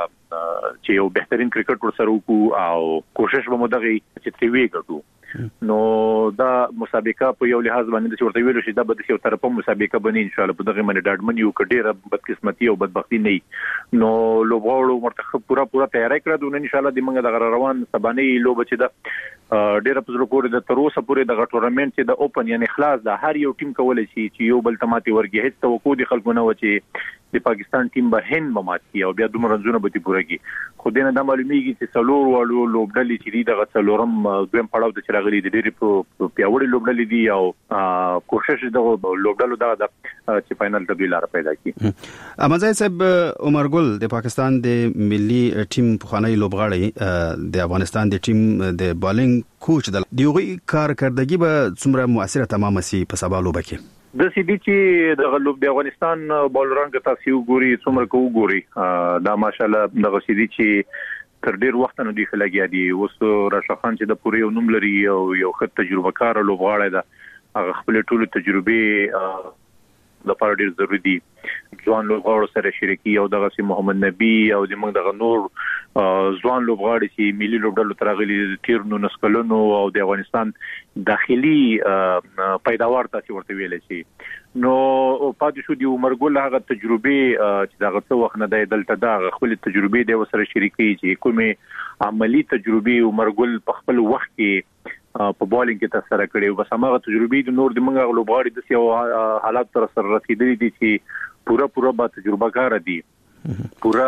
چې یو بهترین کرکټ ور سره وکړو او کوشش به مو دغه چې تیوي کړو نو دا مسابقه په یو لحاظ باندې چې ورته ویل شي دا به یو طرفه مسابقه بني ان شاء الله په دغه باندې ډاډمن یو کډیره بدقسمتي او بدبختی نه نو لوبغاړو مرتخب پوره تیاری کړو نو ان شاء الله د موږ د روان سبانه لوب چې دا ډیره په زړه پورې د تروسه پورې د ټورنمنت چې د اوپن یعنی خلاص د هر یو ټیم کولای شي چې یو بل تماتي ورګي هیڅ توقع دي خلکو نه و چې د پاکستان ټیم به هند مماتي او بیا دومره رنزونه به پورهږي خو دینه د معلومیږي چې څلور وړو لوبډلې چې دغه څلورم دویم پړاو د چراغلي د ډېری په پیاوړي لوبډلې دي او کوشش دغه لوبډلو دغه چې فائنل ته لار پیدا کړي
امازای صاحب عمر ګل د پاکستان د ملي ټیم په خانه لوبغاړي د افغانستان د ټیم د بالینګ کوچ د دیوغي کارکردګي به څومره موثره تمامه سي په سبا لوبه کې
د سیدی چې د غلوب د افغانستان بالران که تاسو وګوري څومره کو وګوري دا ماشاءالله د سیدی چې تر ډیر وخت نه دی خلګیا دي اوس راشد خان چې د پوره نوم لري او یو خط تجربه کار لوبغاړی ده هغه خپل ټول تجربه د پاره ډیر ضروری دي ځوان لوبغاړو سره شریکي او دغه سي محمد نبی او د موږ دغه نور ځوان لوبغاړي چې ملي لوبډلو ترغلي تیر نو نسکلونو او د افغانستان داخلي پیداوار تاسو ورته ویل شي نو پاتې شو دی عمر ګل هغه تجربه چې دغه څو وخت نه دی دلته دا خپل تجربه دی وسره شریکي چې کومه عملی تجربه عمر ګل په خپل وخت کې په بالینګ کې تاسو سره کړي او بس هغه تجربه د نور د منګه لوبغاړي د سیو حالات تر سره رسیدلي دي چې پوره با تجربه کار دي پوره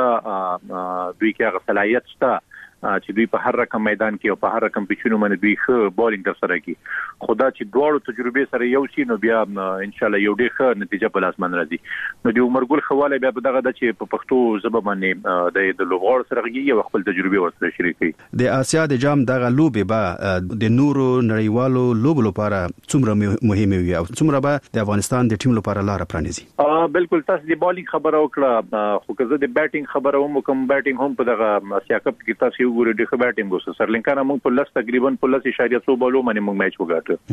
دوی کې هغه صلاحیت شته چې دوی په هر رقم میدان کې او په هر رقم پیچونو باندې دوی ښه بالینګ تر سره کوي خدا چې دوړو تجربه سره یو شي نو بیا ان شاء الله یو ډېر ښه نتیجه په لاس باندې راځي نو د عمر ګل خواله بیا دغه د چې په پښتو ژبه باندې د لوبغاړو سره یو خپل تجربه ورسره شریکي
د آسیا د جام دغه لوبه به د نورو نړیوالو لوبو لپاره څومره مهمه وي او څومره به د افغانستان د ټیم لپاره لار پرانیزي
بالکل تاسو د بالینګ خبره وکړه خو که زه د بیټینګ خبره کوم بیټینګ هم په دغه آسیا کپ کې تاسو وګورئ د بیټینګ وسو سرلنکا نه موږ په لس تقریبا په 10.2 بالو باندې موږ میچ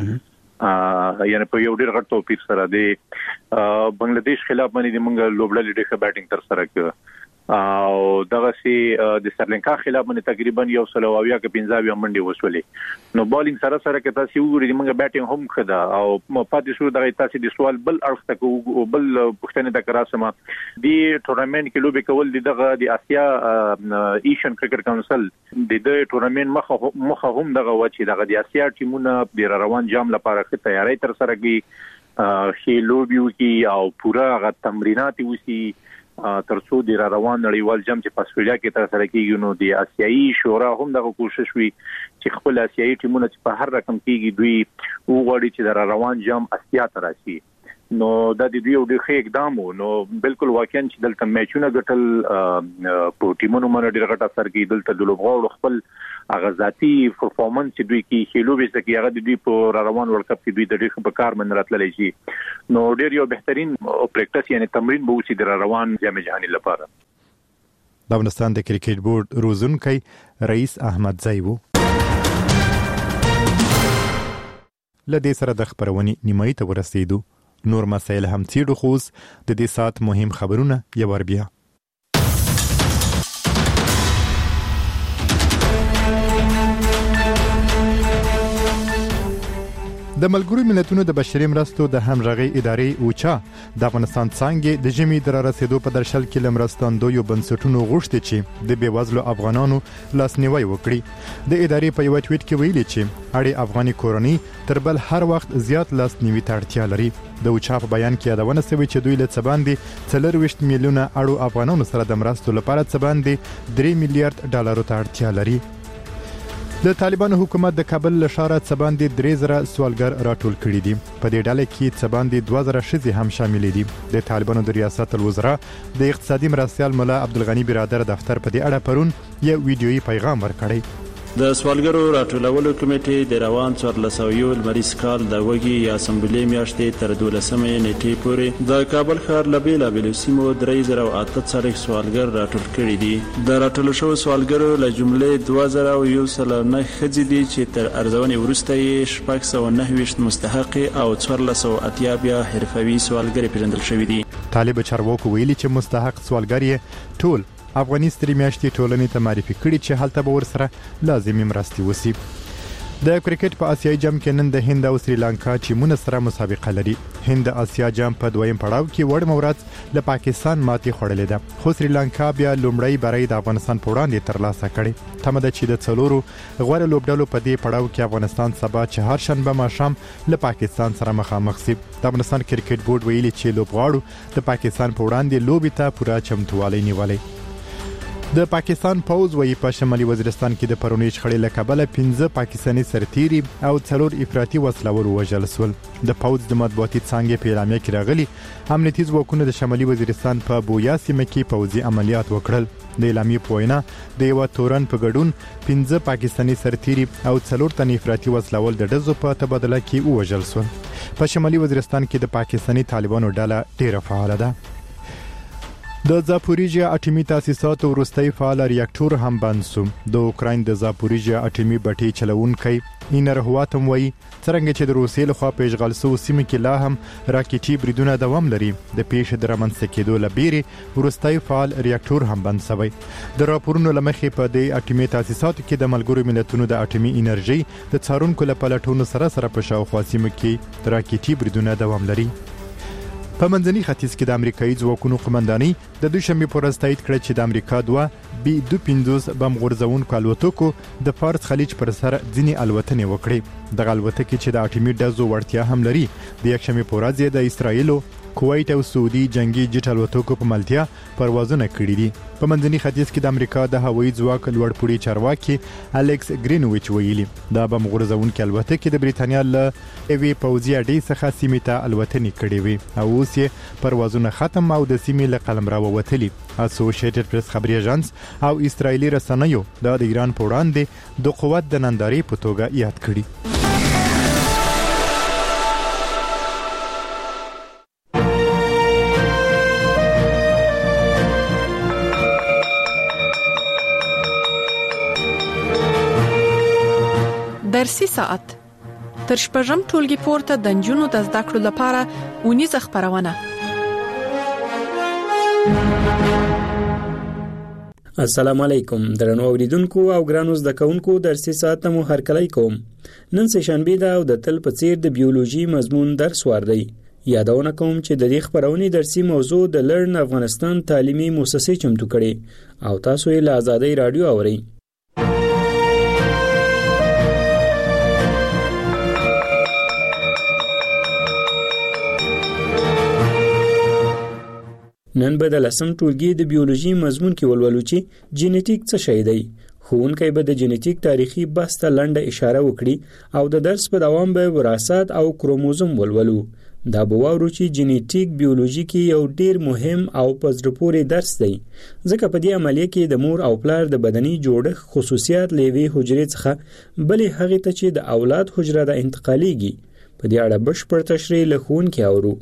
وګاټو یعنی په یو ډېر غټ توپیر سره د بنگلاديش خلاف باندې موږ لوبډلې ډېر بیټینګ تر سره کړ او دغه سي د سرلنکا خلاف باندې تقریبا 120 یا 15 منډي وسولې نو بالینګ سره کې تاسو وګورئ موږ بیټینګ هم خدا او پاتې شو دغه تاسو د سوال بل اړخ ته بل پښتنه د کراسمه دی ټورنمنت کې لوبي کول دغه د آسیا ایشین کرکټ کونسل د ټورنمنت مخه هم دغه وچی دغه د آسیا ټیمونه د روان جام لپاره ښه تیاری تر سره کوي شی لوبي وکي او پورا غ تمرینات وسی ترڅو د روان نړیوال جام چې په استرالیا کې تر سره کیږي نو د آسیایي شورا هم دغه کوشش وی چې خپل آسیایي ټیمونه چې په هر رقم کېږي دوی وغواړي چې د روان جام آسیا ته راشي نو د دې یو ډېر ښه اقدام وو. نو بالکل واقعا چې دلته میچونه ګټل په ټیمونو باندې ډېر غټ اثر کوي. دلته د لوبغاړو خپل هغه ذاتي پرفارمنس چې دوی کې خېلو به سکه هغه د دوی په روان ورلد کپ کې دوی د ډېر په کار من راتللی شي. نو ډېر یو بهترین پریکټس یعنی تمرین به وسی د روان جام جهاني لپاره.
د افغانستان د کرکټ بورډ روزونکی رئیس احمد زیبو لدې سره د خبرونې نیمایي ته ورسېدو. نور مسایل هم څېړو خو د دې سات مهم خبرونه یو ور بیا. د ملګرو ملتونو د بشري مرستو د همغږي ادارې اوچا د افغانستان څنګه د جمی در رسیدو په درشل کې لمرستاندوی بنسټونو غوښتي چې د بیوزلو افغانانو لاسنیوي وکړي. د ادارې په یو ټویټ کې ویلي چې اړې افغاني کورنۍ تر بل هر وخت زیات لاسنیوي ته اړتیا لري. د اوچا په بیان کې یادونه شوې چې دوی له څباندې 40 میلیونه اړو افغانانو سره د مرستو لپاره څباندې 3 میلیارډ ډالرو ته اړتیا لري. د طالبانو حکومت د کابل له ښاره څباندې 3000 سوالګر راټول کړي دي. په دې ډله کې څباندې 2000 ښځې هم شامل دي. د طالبانو د ریاست الوزرا د اقتصادي مرستیال مولا عبدالغنی برادر دفتر په دې اړه پرون یو ویډیويي پیغام ورکړی.
د سوالګرو راټولولو کمیټې د روان 1400 لمریز کال د وګي یا سمبولې میاشتې تر 12 نیټې پورې د کابل ښار له بېلابېلو سیمو 3008 سوالګر راټول کړي دي. د راټول شوو سوالګرو له جملې 2109 ښځې دي چې تر ارزونې وروسته یې 699 مستحق او 1480 بیا حرفوي سوالګر پیژندل شوي دي.
طالب چارواکو ویلي چې مستحق سوالګر یې ټول افغاني ستري میاشتې ټولنې ته معرفي کړي چې هلته به ورسره لازمي مرستې وسی. د کرکټ په آسیایي جام کې نن د هند او سریلانکا ټیمونو سره مسابقه لري. هند د آسیا جام په دویم پړاو کې وړ مورات له پاکستان ماتې خوړلې ده، خو سریلانکا بیا لومړی بری د افغانستان په وړاندې ترلاسه کړي. تمه ده چې د څلورو غوړ لوبډلو په دې پړاو کې افغانستان سبا چهارشنبه ماښام له پاکستان سره مخامخ شي. د افغانستان کرکټ بورډ ویلي چې لوبغاړو د پاکستان په وړاندې لوبې ته پوره چمتووالی نیولی. د پاکستان پوز وی په شمالي وزیرستان کې د پرونی شخړې له کبله 15 پاکستاني سرتیري او 4 افراطي وسلور وژل شول. د پوز د مطبوعاتي څانګې په اعلامیه کې راغلي امنیتي ځواکونو د شمالي وزیرستان په بویا سیمه کې پوځي عملیات وکړل. د اعلامیې په وینا د یو تورن په ګډون 15 پاکستاني سرتیري او 4 تن افراطي وسلور د ډزو په تبادله کې وژل شول. په شمالي وزیرستان کې د پاکستاني طالبانو ډله ډیره فعال ده. د زاپوریژیا اټومي تاسیساتو وروستي فعال ریاکټور هم بند شو. د اوکراین د زاپوریژیا اټومي بټۍ چلونکی اینر هواتم وایي څرنګه چې د روسیې لخوا په اشغال شوو سیمو کې لا هم راکټي بریدونه دوام لري. د پیښې د رامنځته کېدو له بیرې وروستی فعال ریاکټور هم بند شوی. د راپورونو له مخې په دې اټومي تاسیساتو کې د ملګرو ملتونو د اټومي انرژي د څارونکو له پلټونو سره په شاوخوا سیمو کې راکټي بریدونه دوام لري. په منځني ختیځ کې د امریکایي ځواکونو قومنداني د دوشنبه پر ورځ تایید کړ چې د امریکا دوه B-250 بم غورځونکو الوتکو د فارس خلیج پر سر ځینې الوتنې وکړې. د الوتکې چې د اټومي ډزو وړتیا هم لري د یکشنبه پر ورځ د اسرایل، کویت او سعودي جنگي جټ الوتکو په ملتیا پروازونه کړي دي. په منځني ختیځ کې د امریکا د هوایي ځواک لوړپوړي چارواکي الیکس گرینویچ ویلي دا بم غورځونکو الوتکې د بریتانیا له ایوي پوځي اډې څخه سیمې ته الوتنې کړې وي او اوس یې پروازونه ختم او د سیمې له قلمرو ووتلي. اسوسییټډ پریس خبري اژانس او اسرایلی رسنیو د ایران په وړاندې د قوت د نندارې په توګه یاد کړي.
درسي ساعت تر شپږم ټولګي پورته د نجونو د زده کړو لپاره اونیزه خبرونه.
السلام علیکم درنو اوریدونکو او ګرانو زده کوونکو درسي ساعت مو هرکلی کوم. نن سه شنبه ده او د تل په څیر د بیولوژي مضمون درس وردی. یادونه کوم چې د دې خبرونې درسي موضوع د لرن افغانستان تعلیمي مؤسسې چمتو کړي او تاسو یې له آزادۍ رادیو اورئ. نن به د لسم ټولګي د بیولوژي مضمون کې ولولو چې جینیټیک څه شی دی. ښوونکی به د جینیټیک تاریخي بحث ته لنډه اشاره وکړي او د درس په دوام به وراثت او کروموزوم ولولو. دا به واورو چې جینیټیک بیولوژي کې یو ډیر مهم او په زړه پورې درس دی، ځکه په دې عملیه کې د مور او پلار د بدني جوړښت خصوصیات له یوې حجرې څخه بلې هغې ته چې د اولاد حجره ده انتقالیږي. په دې اړه بشپړ تشریح له ښوونکي اورو.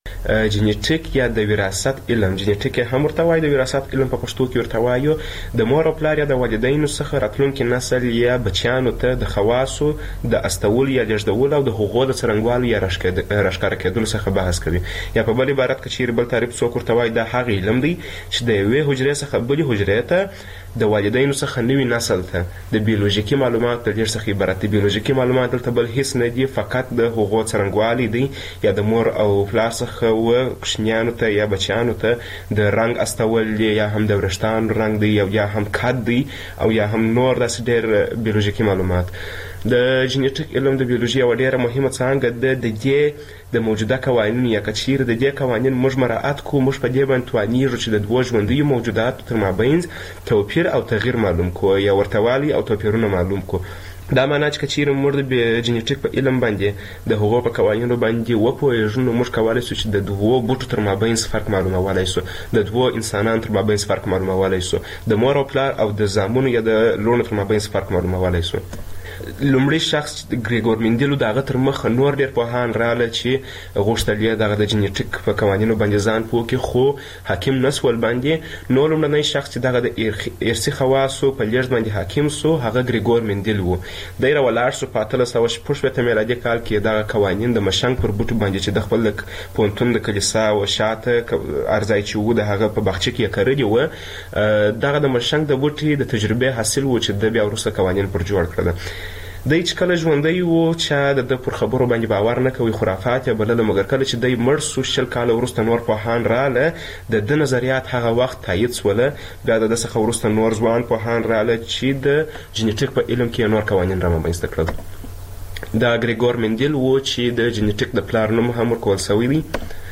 جینیټیک یا د وراثت علم، جینیټیک هم ورته وایي، د وراثت علم په پښتو کې ورته وایو د مور او پلار یا د والدینو څخه راتلونکي نسل یا بچیانو ته د خواصو د استول یا لېږدول او د هغو د څرنګوالي یا راښکاره کېدلو څخه بحث کوي. یا په بل عبارت کې چیرې بل تعریف څوک ورته وایي دا هغه علم دی چې د یوې حجرې څخه بلې حجرې ته د والدینو څخه نوي نسل ته د بیولوژیکي معلومات د لېږد څخه عبارت دي. بیولوژیکي معلومات دلته بل هیڅ نه دي، فقط د هغو څرنګوالي دی یا د مور او پلار څخه و کوچنیانو ته یا بچیانو ته د رنګ استول یا هم د وریښتانو رنګ دی یا هم قد دی او یا هم نور داسې ډېر بیولوژیکي معلومات. د جینیټیک علم د بیولوژي یوه ډېره مهمه څانګه ده د دې د موجوده قوانین یا که چیرې د دې قوانین موږ مراعات کړو، موږ په دې باندې توانیږو چې د دوو ژوندیو موجوداتو تر مابین توپیر او تغییر معلوم کړو یا ورتهوالی او توپیرونه معلوم کړو. دا معنا چې که چیرې موږ د جینیټیک په علم باندې د هغو په قوانینو باندې وپوهېږو نو موږ کولی سو چې د دوو بوټو تر مابین فرق معلومولی سو، د دوو انسانانو تر مابین فرق معلومولی سو، د مور او پلار او د زامنو یا د لوڼو تر مابین فرق معلومولی سو. لومړی شخص ګریګور مندیلو د هغه تر مخه نور ډېر پوهان راله چې غوښتل یې دغه د جینیټیک په قوانینو باندې ځان پوه کړي، خو حاکم نه سول باندې. نو لومړنی شخص چې دغه د ارثي خواصو په لېږد باندې حاکم سو هغه ګریګور مندیل و. دی راولاړ سو په 1866 میلادي کال کې دغه قوانین د مشنګ پر بوټو باندې چې د خپل پوهنتون د کلیسا و شاته ارځای چې و د هغه په باغچه کې یې کرلي وه، دغه د مشنګ د بوټي د تجربې حاصل و چې د بیا وروسته قوانین پر جوړ کړل. دی چې کله ژوندی و چا د ده پر خبرو باندې باور نه کوي، خرافات یې بلله، مګر کله چې دی مړ سو 20 کاله وروسته نور پوهان راله د ده نظریات هغه وخت تایید سوله. بیا د ده څخه وروسته نور ځوان پوهان راله چې د جینیټیک په علم کې نور قوانین رامنځته کړل. دا ګریګور مندیل و چې د جینیټیک د پلار نوم هم ورکول سوی دی.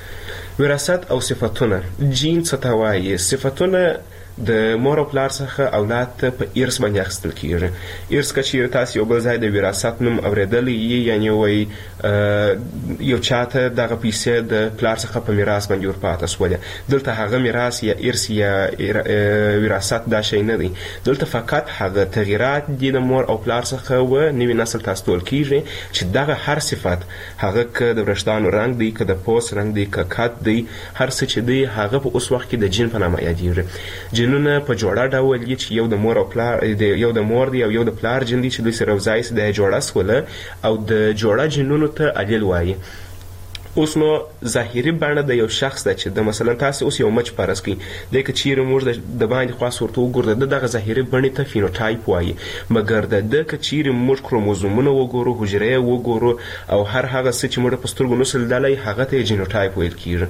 وراثت او صفتونه. جین څه ته وایي؟ صفتونه د مور او پلار څخه اولاد ته په ارث باندې اخیستل کیږي. ارث که چیرې تاسو یو بل ځای د وراثت نوم اورېدلی یي، یعنې وایي یو چاته دغه پیسې د پلار څخه په میراث باندې ورپاته سولې، دلته هغه میراث یا ارث یا وراثت دا شی نه دی، دلته فقط هغه تغییرات دي د مور او پلار څخه و نوي نسل ته استول کیږي چې دغه هر صفت، هغه که د وریښتانو رنګ دی، که د پوست رنګ دی، که قد دی، هر څه چې دی هغه په اوس وخت کې د جین په نامه یادیږي. جینونه په جوړه ډول دي چې یو د مور او پلار یو د مور دی او یو د پلار جین دی چې دوی سره یوځای سي د جوړه سوله او د جوړه جینونو ته الیل وایي. اوس نو ظاهري بڼه د یو شخص ده چې د مثلا تاسو اوس یو مچ فرض کړئ، دی که چیرې موږ د باندې خواص ورته وګورو د دغه ظاهري بڼې ته فینوټایپ وایي، مګر د ده که چیرې موږ کروموزومونه وګورو، حجرې وګورو او هر هغه څه چې موږ په سترګو نسو لیدلی هغه ته یې جینوټایپ ویل کیږي.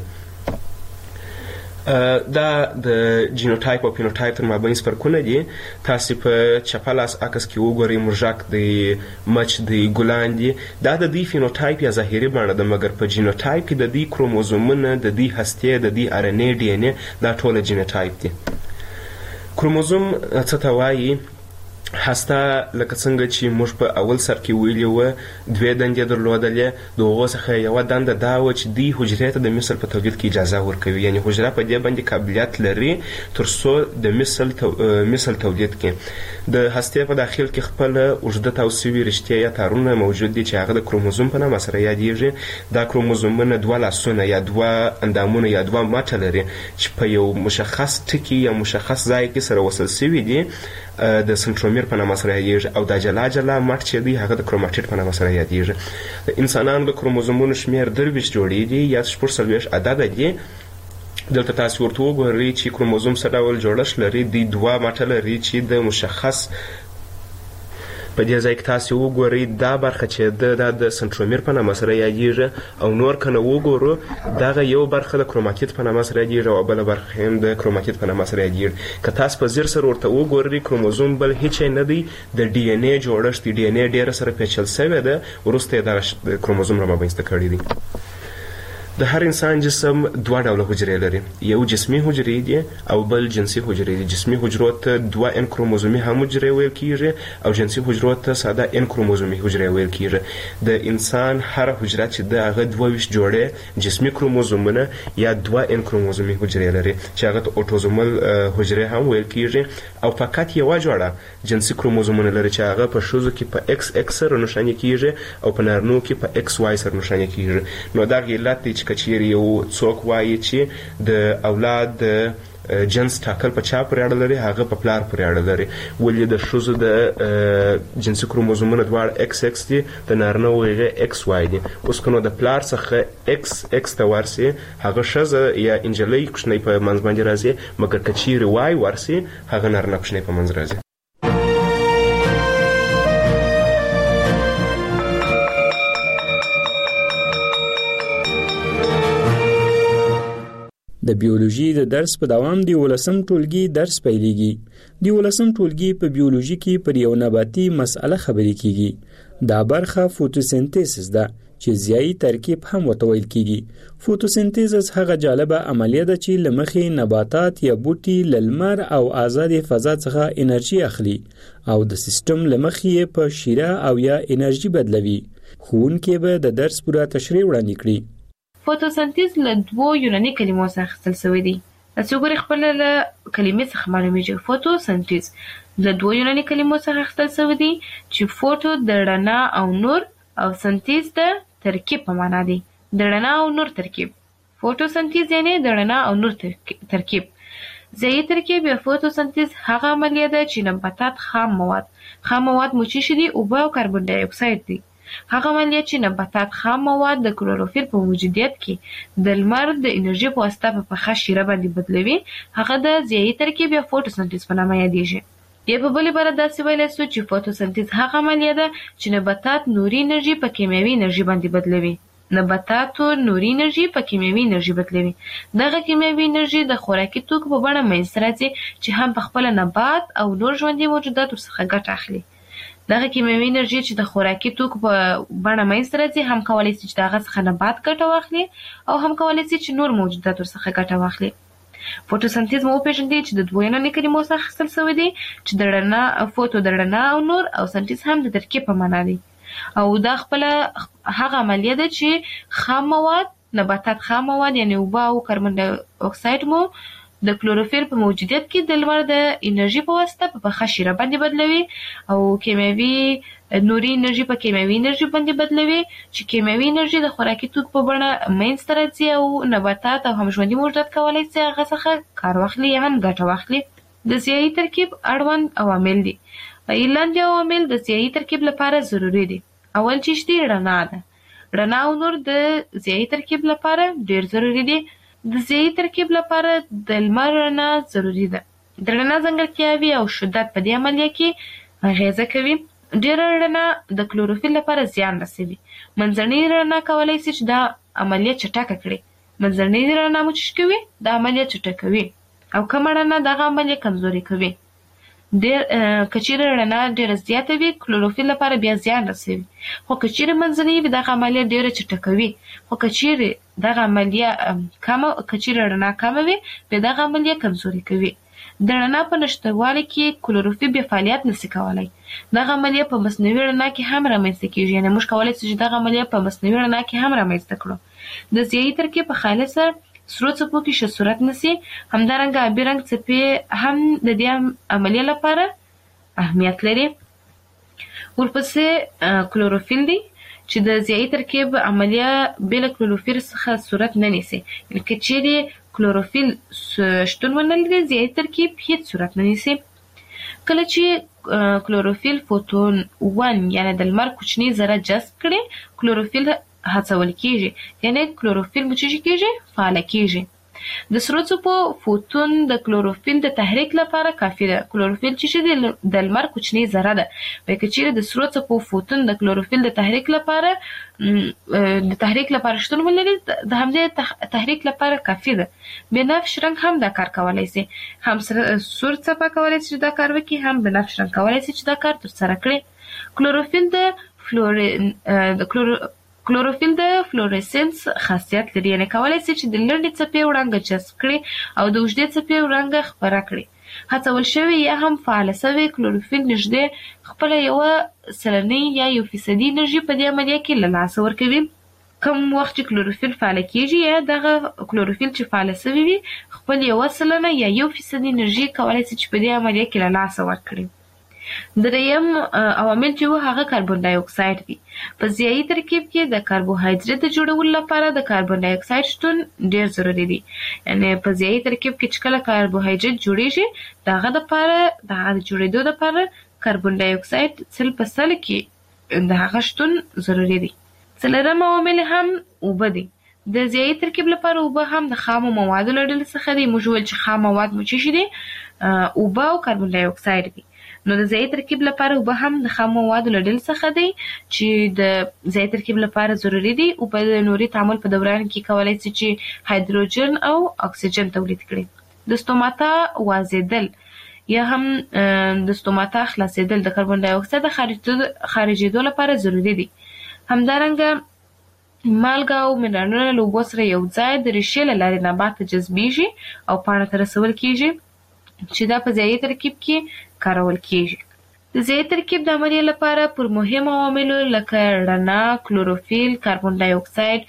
دا د جینوټایپ او فینوټایپ تر مابین فرقونه دي. تاسو په چپه لاس عکس کې وګورئ موږک دی، مچ دی، ګلان دي، دا د دې فینوټایپ یا ظاهري بڼه ده، مګر په جینوټایپ کې د دې کروموزومونه، د دې هستې، د دې ار ان اے ډي ان اے دا ټوله جینوټایپ دي. کروموزوم څه ته وایي؟ هسته لکه څنګه چې موږ په اول سر کې ویلي وه 2 دندې درلودلې، د هغو څخه یوه دنده دا وه چې دې حجرې ته د مثل په تولید کې اجازه ورکوي، یعنې حجره په دې باندې قابلیت لري تر څو د مثل تولید کړي. د هستې په داخل کې خپل اوږده تاو سوي رشتې یا تارونه موجود دي چې هغه د کروموزوم په نامه سره یادیږي. دا کروموزومونه 2 لاسونه یا 2 اندامونه یا 2 مټه لري چې په یو مشخص ټکي یا مشخص ځای کې سره وصل سوي دي، د سنټرومیر په نامه سره یادیږي، او دا جلا جلا مټ چې دی هغه د کروماټیډ په نامه سره یادیږي. د انسانانو د کروموزومونو شمیر 23 جوړې دي یا 46 عدده دي. دلته تاسو ورته وګورئ چې کروموزوم څه ډول جوړښت لري. دی 2 مټه لري چې د مشخص په دې ځای کې تاسو وګورئ دا برخه چې د سنټرومیر په نامه سره یادیږي، او نور که نه وګورو دغه یو برخه د کروماتید په نامه سره یادیږي او بله برخه هم د کروماتید په نامه سره یادیږي. که تاسو په ځیر سره ورته وګورئ کروموزوم بل هیڅ نه دی، د ډي ان اے جوړښت دی، ډي ان اے ډېره سره پیچل سوې ده، وروسته یې دغه کروموزوم رامنځته کړی دی. د هر انسان جسم دوه ډوله حجرې لري، یو جسمي حجرې دي او بل جنسي حجرې دي. جسمي حجرو ته 2 ان کروموزومي هم حجرې ویل کیږي او جنسي حجرو ته ساده ان کروموزومي حجرې ویل کیږي. د انسان هر حجره چې د هغه 22 جوړې جسمي کروموزومونه یا 2 ان کروموزومي حجرې لري چې هغه ته اوټوزومل حجرې هم ویل کیږي، او فقط یو جوړه جنسي کروموزومونه لري چې هغه په ښځو کې په ایکس ایکس سره نشانه کیږي او په نارینو کې په ایکس واي سره نشانه کیږي. نو دا علت دی چې کچېری یو څوک وایي چې د اولاد جنس ټاکل په چا پورې اړه لري، هغه په پلار پورې اړه لري. ولې د ښځو د جنسي کروموزومونه دواړه ایکس ایکس دي، د نارینه هغه ایکس واي دي. اوس که نو د پلار څخه ایکس ایکس ته ورسي هغه ښځه یا انجلۍ کوچنۍ په منځ باندې راځي، مګر که چیرې واي ورسي هغه نارینه کوچنۍ په منځ راځي.
د بیولوژي د درس په دوام دی 11م ټولګي درس پیلېږي. د 11م ټولګي په بیولوژي کې پر یو نباتي مسأله خبرې کیږي. دا برخه فوتوسنتیز ده چې ضیایي ترکیب هم وتویل کیږي. فوتوسنتیز هغه جالبه عملیه ده چې لمخې نباتات یا بوټي لمر او آزاد فضا څخه انرژي اخلي او د سیستم لمخې په شیره او یا انرژي بدلوي. ښوونکی به د درس پوره تشریح وړاندې کړي.
فوتوسنتیز له 2 یوناني کلمو څخه اخیستل شوی دی. تاسو ګورئ خپل له کلمې څخه معلومیږي. فوتوسنتیز له 2 یوناني کلمو څخه اخیستل شوی دی چې فوتو د رڼا او نور او سنتیز د ترکیب په معنا دی. د رڼا او نور ترکیب. فوتوسنتیز یعنی د رڼا او نور ترکیب. ضیایي ترکیب یا فوتوسنتیز هغه عملیه ده چې نباتات خام مواد مو چې دي اوبه او کاربن ډای اکساید دي. هغه عملیه چې نباتات خام مواد د کلوروفیل په موجودیت کې د لمر د انرژي په واسطه په پخه شیره باندې بدلوي، هغه د ضیایي ترکیب یا فوتوسنتیز په نامه یادیږي. یا په بل عبارت داسې ویلی سو چې فوتوسنتیز هغه عملیه ده چې نباتات نوري انرژي په کیمیاوي انرژي باندې بدلوي. دغه کیمیاوي انرژي د خوراکي توکو په بڼه منځته راځي چې هم په خپله نبات او نور ژوندي موجودات ورڅخه ګټه اخلي. دغه کیمیاوي انرژي چې د خوراکي توکو په بڼه منځته راځي هم کولی شي چې د هغه څخه نبات ګټه واخلي او هم کولی شي چې نور موجودات ورڅخه ګټه واخلي. فوتوسنتیز مو وپېژندئ چې د 2 یوناني کلمو څخه اخیستل شوی دی چې د رڼا فوتو د رڼا او نور او سنتیز هم د ترکیب په معنا دی. او دا خپله هغه عملیه ده چې نباتات خام مواد یعنی اوبه او کاربن ډای اکساید مو د کلوروفیل په موجودیت کې د لمر د انرژي په واسطه په پخه شیره باندې بدلوي او نوري انرژي په کیمیاوي انرژي باندې بدلوي چې کیمیاوي انرژي د خوراکي توکو په بڼه منځته راځي او نباتات او هم ژوندي موجودات کولی شي هغه څخه کار واخلي یا هم ګټه واخلي. د ضیایي ترکیب اړوند عوامل دي. لاندې عوامل د ضیایي ترکیب لپاره ضروري دي. اول چې دی رڼا ده. رڼا او نور د ضیایي ترکیب لپاره ډیر ضروري دي. د ضیایي ترکیب لپاره د لمر رڼا ضروري ده. د رڼا ځانګړتیاوې او شدت په دې عملیه کې اغیزه کوي. ډیره رڼا د کلوروفیل لپاره زیان رسوي. منځنۍ رڼا کولی شي چې دا عملیه چټکه کړي. منځنۍ رڼا مو چې کوي دا عملیه چټکوي او کمه رڼا دغه عملیه کمزوري کوي. که چیرې رڼا ډیره زیاته وي کلوروفیل لپاره بیا زیان رسوي، خو که چیرې منځنۍ وي دغه عملیه ډیره چټکوي. خو که چیرې رڼا کمه وي بیا دغه عملیه کمزوري کوي. د رڼا په نشتوالي کې کلوروفیل بیا فعالیت نشي کولی. دغه عملیه په مصنوعي رڼا کې هم رامنځته کیږي. یعنې موږ کولی شو چې دغه عملیه په مصنوعي رڼا کې هم رامنځته کړو. د ضیایي ترکیب په خالصه سرو څپو کې ښه صورت نیسي. همدارنګه آبي رنګ څپې هم د دې عملیې لپاره اهمیت لري. ورپسې کلوروفیل دی چې د ضیایي ترکیب عملیه بې له کلوروفیل څخه صورت نه نیسي. یعنې که چیرې کلوروفیل شتون ونه لري ضیایي ترکیب هیڅ صورت نه نیسي. کله چې کلوروفیل فوتون 1 یعنې د لمر کوچني ذره جذب کړي کلوروفیل هڅول کیږي. یعنی کلوروفیل مو چې کیږي فعال کیږي. د سرو څپو فوتون د کلوروفیل د تحریک لپاره کافي ده. کلوروفیل چې د لمر کوچنی ذره ده. وایي که چیرې د سرو څپو فوتون د کلوروفیل د تحریک لپاره شتون ولري د همدې تحریک لپاره کافي ده. بنفش رنګ هم دا کار کولی شي. هم سور څپه کولی شي دا کار وکړي، هم بنفش رنګ کولی شي چې دا کار ترسره کړي. کلوروفیل کلوروفیل د فلورسنس خاصیت لري، یعنې کولای شي چې د لنډې څپې وړانګه جذب کړي او د اوږدې څپې وړانګه خپره کړي. هڅول شوي یا هم فعاله شوی کلوروفیل نږدې خپله 1% یا 1% انرژي په دې عملیه کې له لاسه ورکوي. کوم وخت چې کلوروفیل فعاله کیږي یا دغه کلوروفیل چې فعاله شوی وي خپل 1% یا 1% انرژي کولای شي چې په دې عملیه کې له لاسه ورکړي. دریم عوامل چې و هغه کاربن ډای اکساید دي. په ضیایي ترکیب کې د کاربوهایډریټ د جوړولو لپاره د کاربن ډای اکساید شتون ډیر ضروري دی. یعنې په ضیایي ترکیب کې چې کله کاربوهایډریټ جوړیږي د هغه لپاره د هغه جوړېدو لپاره کاربن ډای اکساید 100% کې د هغه شتون ضروري دی. څلورم عوامل هم اوبه دي. د ضیایي ترکیب لپاره اوبه هم د خامو موادو له ډلې څخه دي. موږ ویل چې خام مواد مو څه شي دي؟ اوبه او کاربن ډای اکساید دي. نو د ضیایي ترکیب لپاره اوبه هم د خامو موادو له ډلې څخه دي چې د ضیایي ترکیب لپاره ضروري دي. اوبه د نوري تعامل په دوران کې کولای شي چې هایدروجن او اکسیجن تولید کړي. د سټوماتا وازیدل یا هم د سټوماتا خلاصېدل د کاربن ډای اکساید خارجېدو لپاره ضروري دي. همدارنګه مالګه او منرالونه له اوبو سره یو ځای د ریښې له لارې نبات ته جذبیږي او پاڼه ته رسول کیږي چې دا په ضیایي ترکیب کې کارول کیږي. د ضیایي ترکیب د عملیې لپاره پر مهمو عواملو لکه رڼا، کلوروفیل، کاربن ډای اکساید،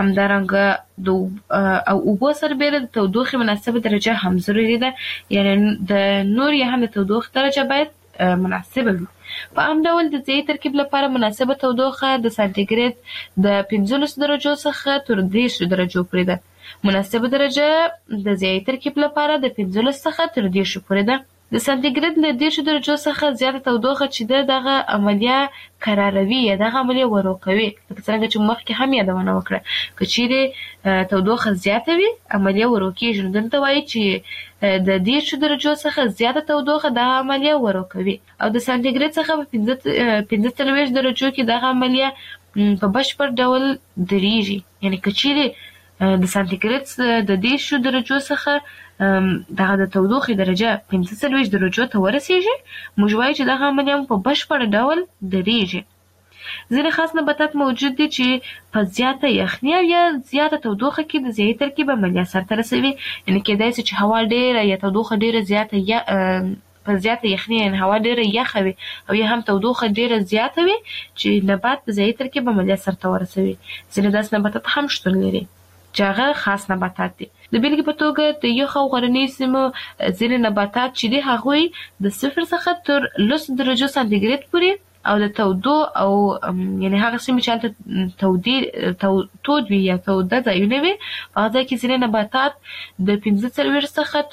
همدارنګه او اوبو سربیره د تودوخې مناسبه درجه هم ضروري ده. یعنې د نور یا هم د تودوخې درجه باید مناسبه وي. په عام ډول د ضیایي ترکیب لپاره مناسبه تودوخه د سانتیګریډ د 15 درجو څخه تر 30 درجو پورې ده. مناسبه درجه د ضیایي ترکیب لپاره د 15 څخه تر 30 پورې ده. د سانتیګریډ له 30 درجو څخه زیاته تودوخه چې دغه عملیه قراروي یا دغه عملیه ورو کوي. لکه څنګه چې مخکې هم یادونه وکړه، که چیرې تودوخه زیاته وي عملیه ورو کیږي. نو دلته وایي چې د 30 درجو څخه زیاته تودوخه دغه عملیه ورو کوي او د سانتیګریډ څخه په 45 درجو کې دغه عملیه په بشپړ ډول درېږي. یعنې که چیرې د سانتیګریډ د 30 درجو څخه دغه د تودوخې درجه 45 درجو ته ورسیږي، موږ وایو چې دغه عملیه په بشپړ ډول درېږي. ځینې خاص نباتات موجود دي چې په زیاته یخني او یا زیاته تودوخه کې د ضیایي ترکیب عملیه سرته رسوي. یعنې کېدای شي چې هوا ډېره یا تودوخه ډېره زیاته یا په زیاته یخني یعنې هوا ډېره یخه وي او یا هم تودوخه ډېره زیاته وي چې نبات د ضیایي ترکیب عملیه سرته ورسوي. ځینې داسې نباتات هم شتون لري چې هغه خاص نباتات دي. د بیلګې په توګه د یخ او غرنیو سیمو ځینې نباتات چې دي هغوی د 0 څخه تر 10 درجو سانتیګریډ پورې او د تودو او یعنې هغه سیمې چې هلته تود وي یا توده ځایونه وي په هغه ځای کې ځینې نباتات د 45 څخه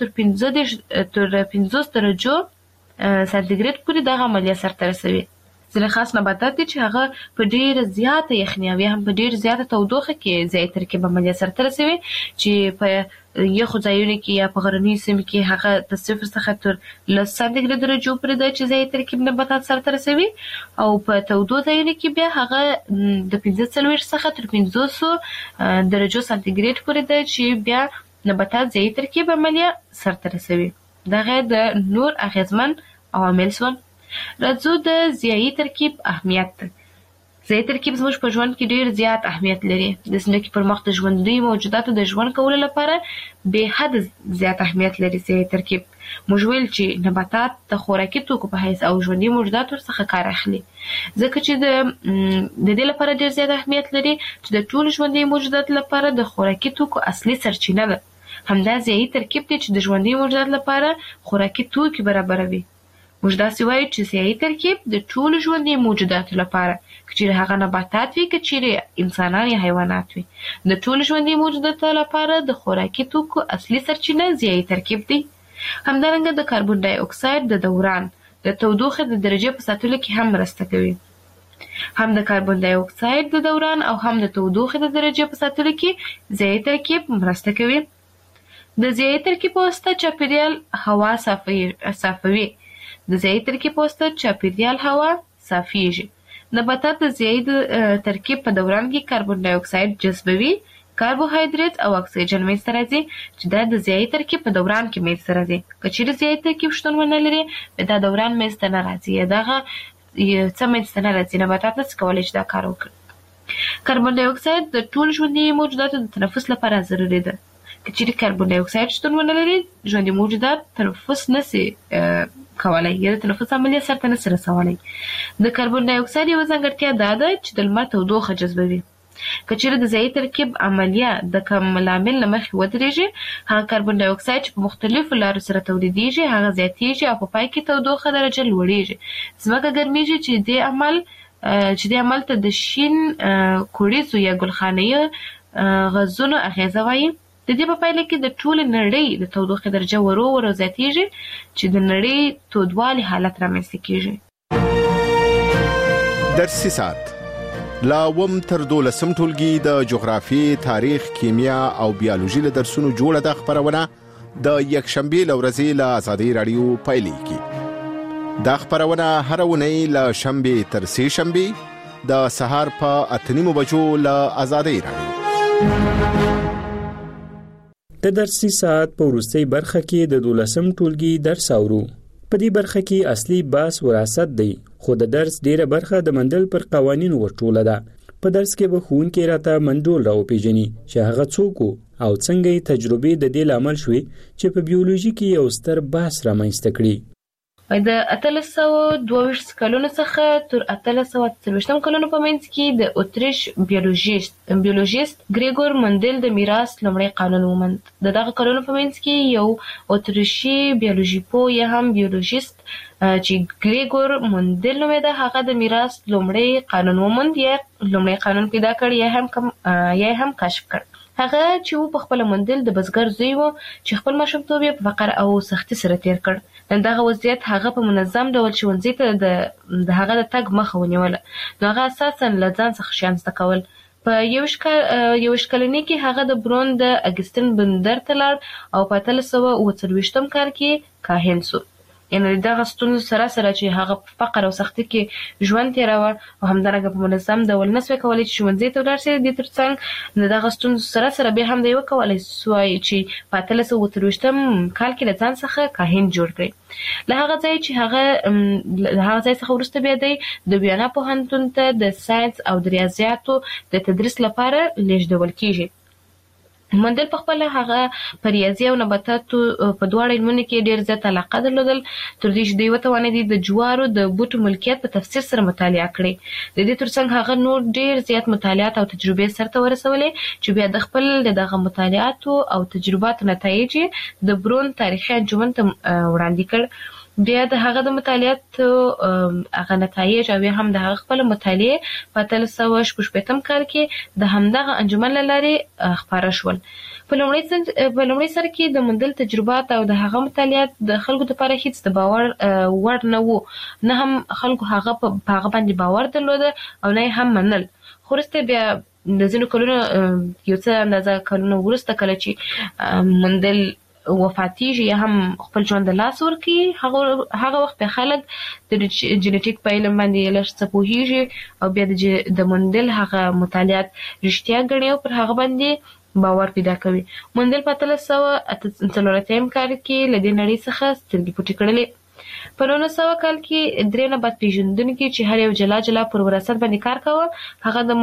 تر 50 درجو سانتیګریډ پورې دغه عملیه سرته رسوي. ځینې خاص نباتات دي چې هغه په ډېره زیاته یخني او یا هم په ډېر زیاته تودوخه کې ضیایي ترکیب عملیه سرته رسوي چې په یخو ځایونو کې یا په غرنیو سیمو کې هغه د 0 څخه تر 10 سانتیګریډ درجو پورې ده چې ضیایي ترکیب نباتات سرته رسوي او په تودو ځایونو کې بیا هغه د 45 څخه تر 500 درجو سانتیګریډ پورې ده چې بیا نباتات ضیایي ترکیب عملیه سرته رسوي. دغه د نور اغیزمن عوامل شول. راځو د ضیایي ترکیب اهمیت. ضیایي ترکیب زموږ په ژوند کې ډېر زیات اهمیت لري. د ځمکې پر مخ د ژوندي موجوداتو د ژوند کولو لپاره بې حد زیات اهمیت لري ضیایي ترکیب. موږ ویل چې نباتات د خوراکي توکو په حیث او ژوندي موجوداتو څخه کار اخلي ځکه چې د دې لپاره ډېر زیات اهمیت لري چې د ټولو ژوندي موجوداتو لپاره د خوراکي توکو اصلي سرچینه ده. همدا ضیایي ترکیب دی چې د ژوندي موجوداتو لپاره خوراکي توکي برابروي. موږ داسې وایو چې ضیایي ترکیب د ټولو ژوندي موجوداتو لپاره، که چیرې هغه نباتات وي که چیرې انسانان یا حیوانات وي، د ټولو ژوندي موجوداتو لپاره د خوراکي توکو اصلي سرچینه ضیایي ترکیب دی. همدارنګه د کاربن ډای اکساید د دوران د تودوخې د درجې په ساتلو کې هم مرسته کوي. هم د کاربن ډای اکساید د دوران او هم د تودوخې د درجې په ساتلو کې ضیایي ترکیب مرسته کوي. د ضیایي ترکیب په واسطه چاپیریال هوا صافوي. د ضیایي ترکیب په واسطه چاپیریال هوا صافیږي. نباتات د ضیایي ترکیب په دوران کې کاربن ډای اکساید جذبوي، کاربوهایډریټ او اکسیجن منځته راځي چې دا د ضیایي ترکیب په دوران کې منځته راځي. که چیرې ضیایي ترکیب شتون ونه لري دا دوران منځته نه راځي یا دغه څه منځته نه راځي، نباتات نشي کولی چې دا کار وکړي. کاربن ډای اکساید د ټول ژوندي موجوداتو د تنفس لپاره ضروري ده. که چیرې کاربن ډای اکساید شتون ونه لري ژوندي موجودات تنفس نشي کولای یا د تنفس عملیه سرته نشي رسولی. د کاربن ډای اکساید یوه ځانګړتیا دا ده چې د لمر تودوخه جذبوي. که چیرې د ځایي ترکیب عملیه د کوم لامل له مخې ودرېږي هغه کاربن ډای اکساید چې په مختلفو لارو سره تولیدېږي هغه زیاتېږي او په پای کې تودوخه درجه لوړېږي. ځمکه ګرمېږي چې دې عمل ته د شین کوړیزو یا ګلخانه‌یي غازونو اغیزه وایي. د دې په پایله کې د ټولې نړۍ د تودوخې درجه ورو زیاتېږي چې د نړۍ تودوالي حالت رامنځته کېږي.
درسي ساعت لا وم تر 12 ټولګي د جغرافي، تاریخ، کیمیا او بیولوژي له درسونو جوړه د خبرونه د یکشنبه لورځي له آزادۍ رادیو پایلې دا خبرونه هر ونی له شنبه تر سه شنبه د سهار په 8:30 بجو له آزادۍ رادیو.
د درسي ساعت په وروستۍ برخه کې د 12 ټولګي درس اورو. په دې برخه کې اصلي بحث وراثت دی، خو د درس ډیره برخه د مندل پر قوانینو ورټوله ده. په درس کې به ښوونکی راته منډول راوپېژني چې هغه څوک او څنګه یې تجربې د دې لامل شوې چې په بیولوژي کې یو ستر بحث رامنځته کړي.
د 1822 کلونو څخه تر 1840 کلونو په منځ کې د اتریش بیولوژیست ګریګور مندل د میراث لومړی قانون وموند. دغه کلونو په منځ کې یو اتریشي بیولوژي پوه یا هم بیولوژیست چې ګریګور مندل نومېده هغه د میراث لومړی قانون وموند یا لومړی قانون پیدا کړ یا هم کشف کړ. هغه چې په خپل مندل د بزګر زوی و چې خپل ماشومتوب یې په فقر او سختي سره تیر کړ. دغه وضعیت هغه په منظم ډول ښوونځي ته د هغه د تګ مخه ونیوله. نو هغه اساساً له ځان څخه شیان زده کول. په 21 کلنۍ کې هغه د برون د اګستین بندر ته لاړ او په 1840 کال کې کاهن شو. یعنې دغه ستونزو سره چې هغه په فقر او سختي کې ژوند تیراوه او همدارنګه په منظم ډول نسوای کولی چې ښوونځي ته ولاړ شي. د ترڅنګ د دغه ستونزو سره بیا هم د یو کولی سوای چې په 1823 کال کې له ځان څخه کاهن جوړ کړي. له هغه ځای څخه وروسته بیا د ویانا پوهنتون ته د ساینس او د ریاضیاتو د تدریس لپاره لیږدول کیږي. مندل په خپل هغه په ریاضي او نباتاتو په دواړو علمونو کې ډېر زیات علاقه درلودل تر دې چې دوی وتوانېدل د جوارو د بوټو ملکیت په تفصیل سره مطالعه کړي. د دې ترڅنګ هغه نور ډېر زیات مطالعات او تجربې سرته ورسولې چې بیا د خپل دغه مطالعاتو او تجرباتو نتایج د برون تاریخي انجمن ته وړاندې کړ. بیا د هغه د مطالعاتو هغه نتایج او هم د هغه خپل مطالعه په 1860 کال کې د همدغه انجمن له لارې خپاره شول. په لومړي سر کې د مندل تجربات او د هغه مطالعات د خلکو لپاره هیڅ د باور وړ نه وو، نه هم خلکو هغه په هغه باندې باور درلوده او نه هم منل. خو وروسته بیا د ځینو کلونو یو څه اندازه کلونو وروسته کله چې مندل وفاتیږي یا هم خپل ژوند د لاس ورکړي هغه وخت به خلک د جینټیک په علم باندې لږ څه پوهیږي او بیا د مندل هغه مطالعات رښتیا ګڼي او پر هغه باندې باور پیدا کوي. مندل په 1848 کال کې له دې نړۍ څخه سترګې پټې کړلې. په 1900 کال کې درې نبات پیژندونکي چې هر یو جلا پر وراثت باندې کار کاوه هغه د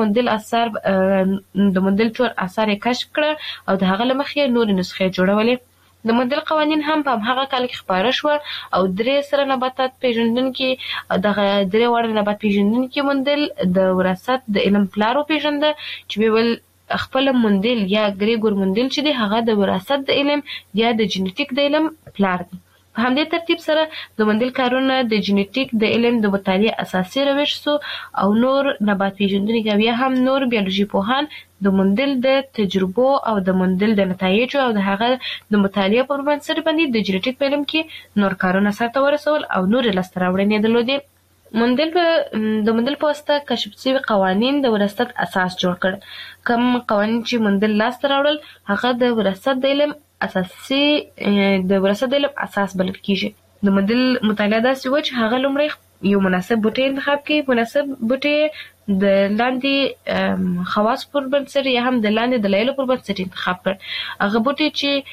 مندل ټول آثار کشف کړه او د هغه له مخې نورې نسخې جوړولې. د مندل قوانین هم په هغه کال کې خپاره شو او درې سره نباتات پیژندونکي دغه درې وړ نبات پیژندونکي مندل د وراثت د علم پلار وپیژنده چې ویل خپل مندل یا ګریګور مندل چې دی هغه د وراثت د علم یا د جینټیک د علم پلار دی. په همدې ترتیب سره د مندل کارونه د جینټیک د علم د مطالعې اساسي روش سو او نور نبات پیژندونکي بیا هم نور بیولوژي پوهان د مندل د تجربو او د مندل د نتایجو او د هغه د مطالعې پر بنسټ باندې د جینټیک په علم کې نور کارونه سرته ورسول او نور لاسته راوړنې درلودې. د مندل په واسطه کشف شوي قوانین د وراثت اساس جوړ کړ. کوم قوانین چې مندل لاسته راوړل هغه د وراثت د علم اساس بلل کیږي. د مندل مطالعه داسې و چې هغه لومړی یو مناسب بوټی انتخاب کړي. مناسب بوټی د لاندې خواص پر بنسټ یا هم د لاندې دلایلو پر بنسټ انتخاب کړ. هغه بوټی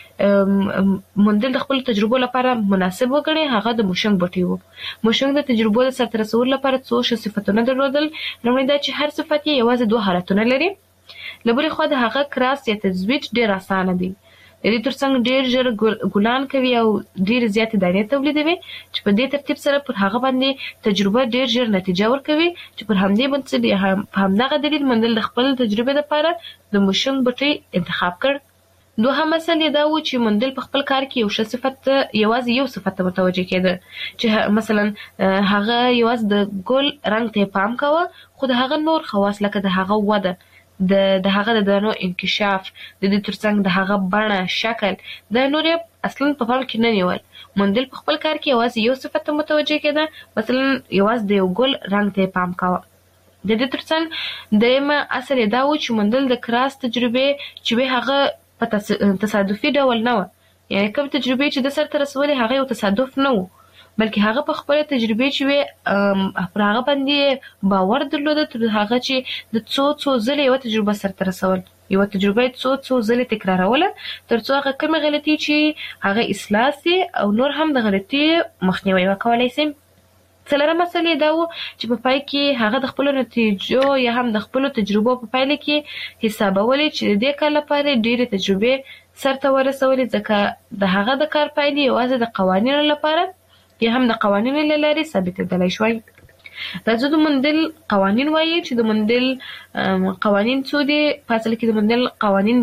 چې موندل د خپل تجربو لپاره مناسب وګڼي هغه د موشنګ بوټی وو. موشنګ د تجربو د سرته رسولو لپاره څو صفتونه درلودل. لومړی دا چې هر صفت یې یوازې 2 حالتونه لري. له بلې خوا د هغه کراس یا تزویج ډېر اسانه دی. د دې ترڅنګ ډېر ژر ګلان کوي او ډېر زیاتې دانې تولیدوي چې په دې ترتیب سره پر هغه باندې تجربه ډېر ژر نتیجه ورکوي چې پر همدې بنسټ یا همدغه دلیل موندل د خپل تجربې لپاره د موشنګ بوټی انتخاب کړ. دوهم مسله دا و چې موندل په خپل کار کې یو ښه صفت یوازې یو صفت ته متوجه کېده چې مثلا هغه یوازې د ګل رنګ ته پام کاوه خو د هغه نور خواص لکه د هغه وده د هغه د دانو انکشاف د دې ترڅنګ د هغه بڼه شکل د نور اصلا په پام کې نه نیول. موندل په خپل کار کې یوازې یو صفت ته متوجه کېده مثلا یوازې د یو ګل رنګ ته پام کاوه. د دې ترڅنګ درېیمه اصل دا و چې موندل د کراس تجربې چې هغه په تصادفي ډول نه و. یعنی کوم تجربې چې د سرته رسولې هغه یو تصادف نه و بلکې هغه په خپل تجربې چې پر هغه باندې باور درلوده تر هغه چې د څو ځله یو تجربه سرته رسول یو تجربه څو ځله تکراروله ترڅو هغه کومه غلطي چې هغه اصلاح سي او نور هم د غلطي مخنیوي وکولای شي. څلورمه مسله دا و چې په پای کې هغه د خپل نتیجو یا هم د خپل تجربو په پایله کې حسابولې چې د دې کار لپاره ډېرې تجربې سرته ورسولې ځکه د هغه د کار پایلې یوازې د قوانینو لپاره یا هم د قوانینو له لارې ثابتېدلی شوی. راځو د موندل قوانین وایي چې د موندل قوانین څو دي. په اصل کې د موندل قوانین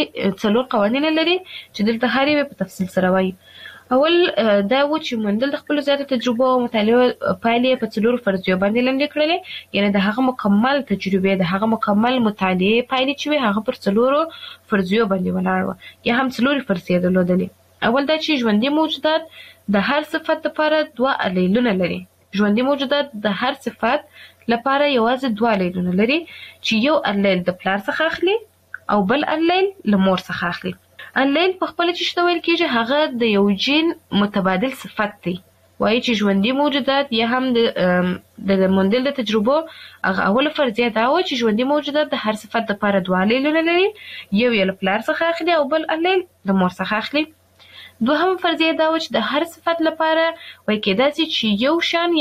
4 قوانین لري چې دلته هر یو په تفصیل سره وایي. اول دا و چې موندل د خپل زیاتو تجربو او مطالعو پایلې په 4 فرضیو باندې لاندې کړلې. یعنی د هغه مکمل تجربې د هغه مکمل مطالعې پایلې چې هغه پر 4 فرضیو باندې ولاړ و یا هم 4 فرضیې درلودلې. اول دا چې ژوندي موجودات د هر صفت لپاره 2 الیلونه لري. ژوندي موجودات د هر صفت لپاره یوازې 2 الیلونه لري چې یو الیل د پلار څخه اخلي او بل الیل له مور څخه اخلي. الیل په خپل چې ویل کېږي هغه د یو جین متبادل صفت دی. وایي چې ژوندي موجودات یا هم د موندل د تجربو هغه اوله فرضیه دا و چې ژوندي موجودات د هر صفت لپاره 2 الیلونه لري. یو یې له پلار څخه اخلي او بل الیل د مور څخه اخلي. دوهم فرضیه دا و چې د هر صفت لپاره وایي کېدای شي چې یو شان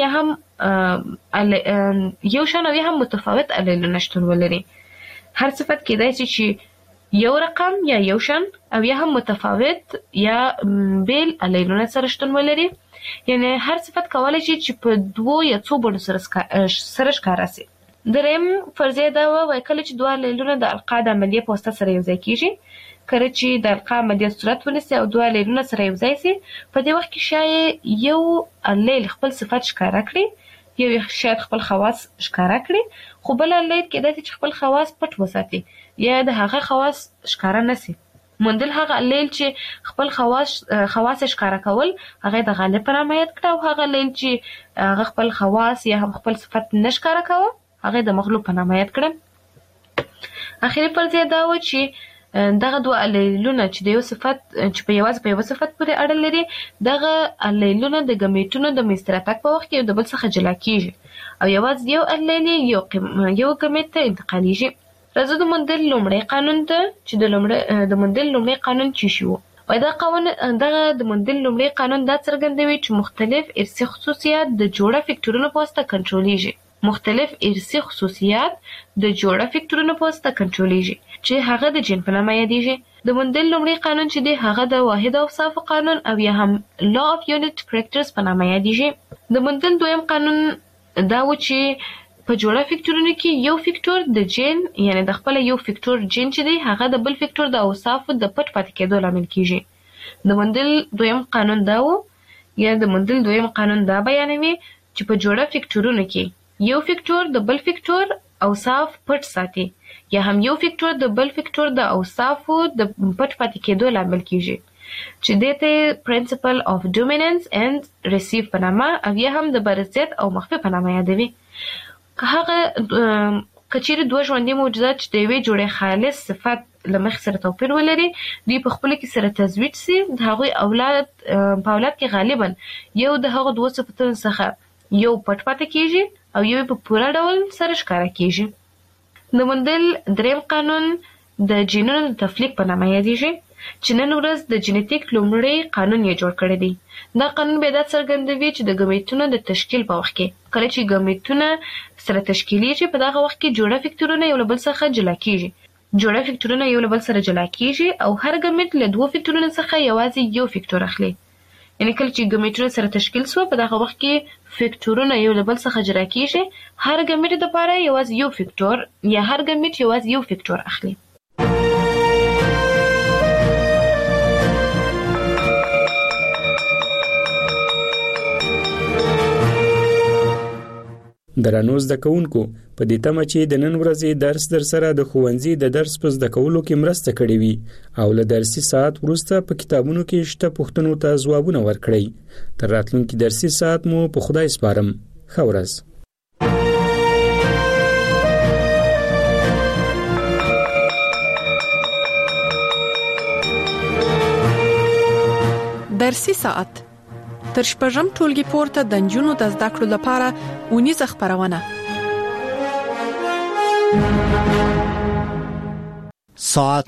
او یا هم متفاوت الیلونه شتون ولري. هر صفت کېدای شي چې یو رقم یا یو شان او یا هم متفاوت یا بیل الیلونه سره شتون ولري. یعنی هر صفت کولای شي چې په 2 یا څو بڼو سره ښکاره شي. درېیم فرضیه دا وایي کله چې 2 الیلونه د القا د عملیې په واسطه سره یوځای کېږي کله چې د القا عملیه صورت ونیسي او 2 الیلونه سره یوځای شي په دې وخت کې شاید یو الیل خپل صفت ښکاره کړي یو شاید خپل خواص ښکاره کړي خو بل الیل کېدای شي چې خپل خواص پټ وساتي یا د هغه خواص ښکاره نشي. موندل هغه الیل چې خپل خواص ښکاره کول هغه د غالب په نامه یاد کړه او هغه الیل چې هغه خپل خواص یا هم خپل صفت نه ښکاره کوه هغه د مغلوب په نامه یاد کړه. اخري فرضیه دا و چې دغه 2 الیلونه چې د یو صفت چې په یو صفت پورې اړه لري دغه الیلونه د ګمیټونو د مستراتک په وخت کې د بل څخه جلا کیږي او یوازې یو الیل یو ګمیټ ته انتقالیږي. راځو د موندل لومړی قانون ته چې د موندل لومړی قانون څه شو. دغه د موندل لومړی قانون دا څرګندوي چې مختلف ارثي خصوصیات د جوړه فکټورونو په واسطه کنټرولېږي. مختلف ارثي خصوصیات د جوړه فکټورونو په واسطه کنټرولېږي چې هغه د جین په نامه یادېږي. د موندل لومړی قانون چې دی هغه د واحد اوصافو قانون او یا هم لا اف یونټ کریکټرز په نامه یادېږي. د موندل دویم قانون دا و چې په جوړه فکټورونو کې یو فکټور د جین یعنی د خپل یو فکټور جین چې دی هغه د بل فکټور د اوصافو د پټ پاتې کېدو لامل کیږي. د موندل دویم قانون دا و یا د موندل دویم قانون دا بیانوي چې په جوړه فکټورونو کې یو فکټور د بل فکټور اوصاف پټ ساتي یا هم یو فکټور د بل فکټور د اوصافو د پټ پاتې کېدو لامل کیږي چې دته پرنسپل اف ډومیننس اند ریسیو په نامه او یا هم د برزیت او مخفي په نامه یادوي. که هغه کچېره 2 ژوندي موجودات چې د یوې جوړې خالص صفت له مخې سره توپیر ولري دوی په خپل کې سره تزویج سي د هغوی اولاد په اولاد کې غالبا یو د هغو 2 صفتونو څخه یو پټ پاتې کیږي او یو په پوره ډول سره ښکاره کیږي. د مندل دریم قانون د جینونو د تفلیق په نامه یادیږي چې نن ورځ د جینیټیک لومړی قانون یې جوړ کړی دی. دا قانون به دا څرګندوي چې د ګمیټونو د تشکیل په وخت کې کله چې ګمیټونه سره تشکیلیږي په دغه وخت کې جوړه فکټورونه یو له بل څخه جلا کیږي. جوړه فکټورونه یو له بل سره جلا کیږي او هر ګمیټ له دوه فکټورونو څخه یوازې یو فکټور اخلي. یعنی کله چې ګمیټونه سره تشکیل شو په دغه وخت کې فکټورونه یو له بل څخه جلا کیږي. هر ګمیټ لپاره یوازې یو فکټور یا هر ګمیټ یوازې یو فکټور اخلي.
درنو زده کوونکو په دې تمه چې د نن ورځې درس در سره د ښوونځي د درس په زده کولو کې مرسته کړې وي او له درسي ساعت وروسته په کتابونو کې شته پوښتنو ته ځوابونه ورکړئ. تر راتلونکي درسي ساعت مو په خدای سپارم. ښه ورځ.
درسي ساعت تر شپږم ټولګي پورته د نجونو د زده کړو لپاره اونیزه خبرونه.
ساعت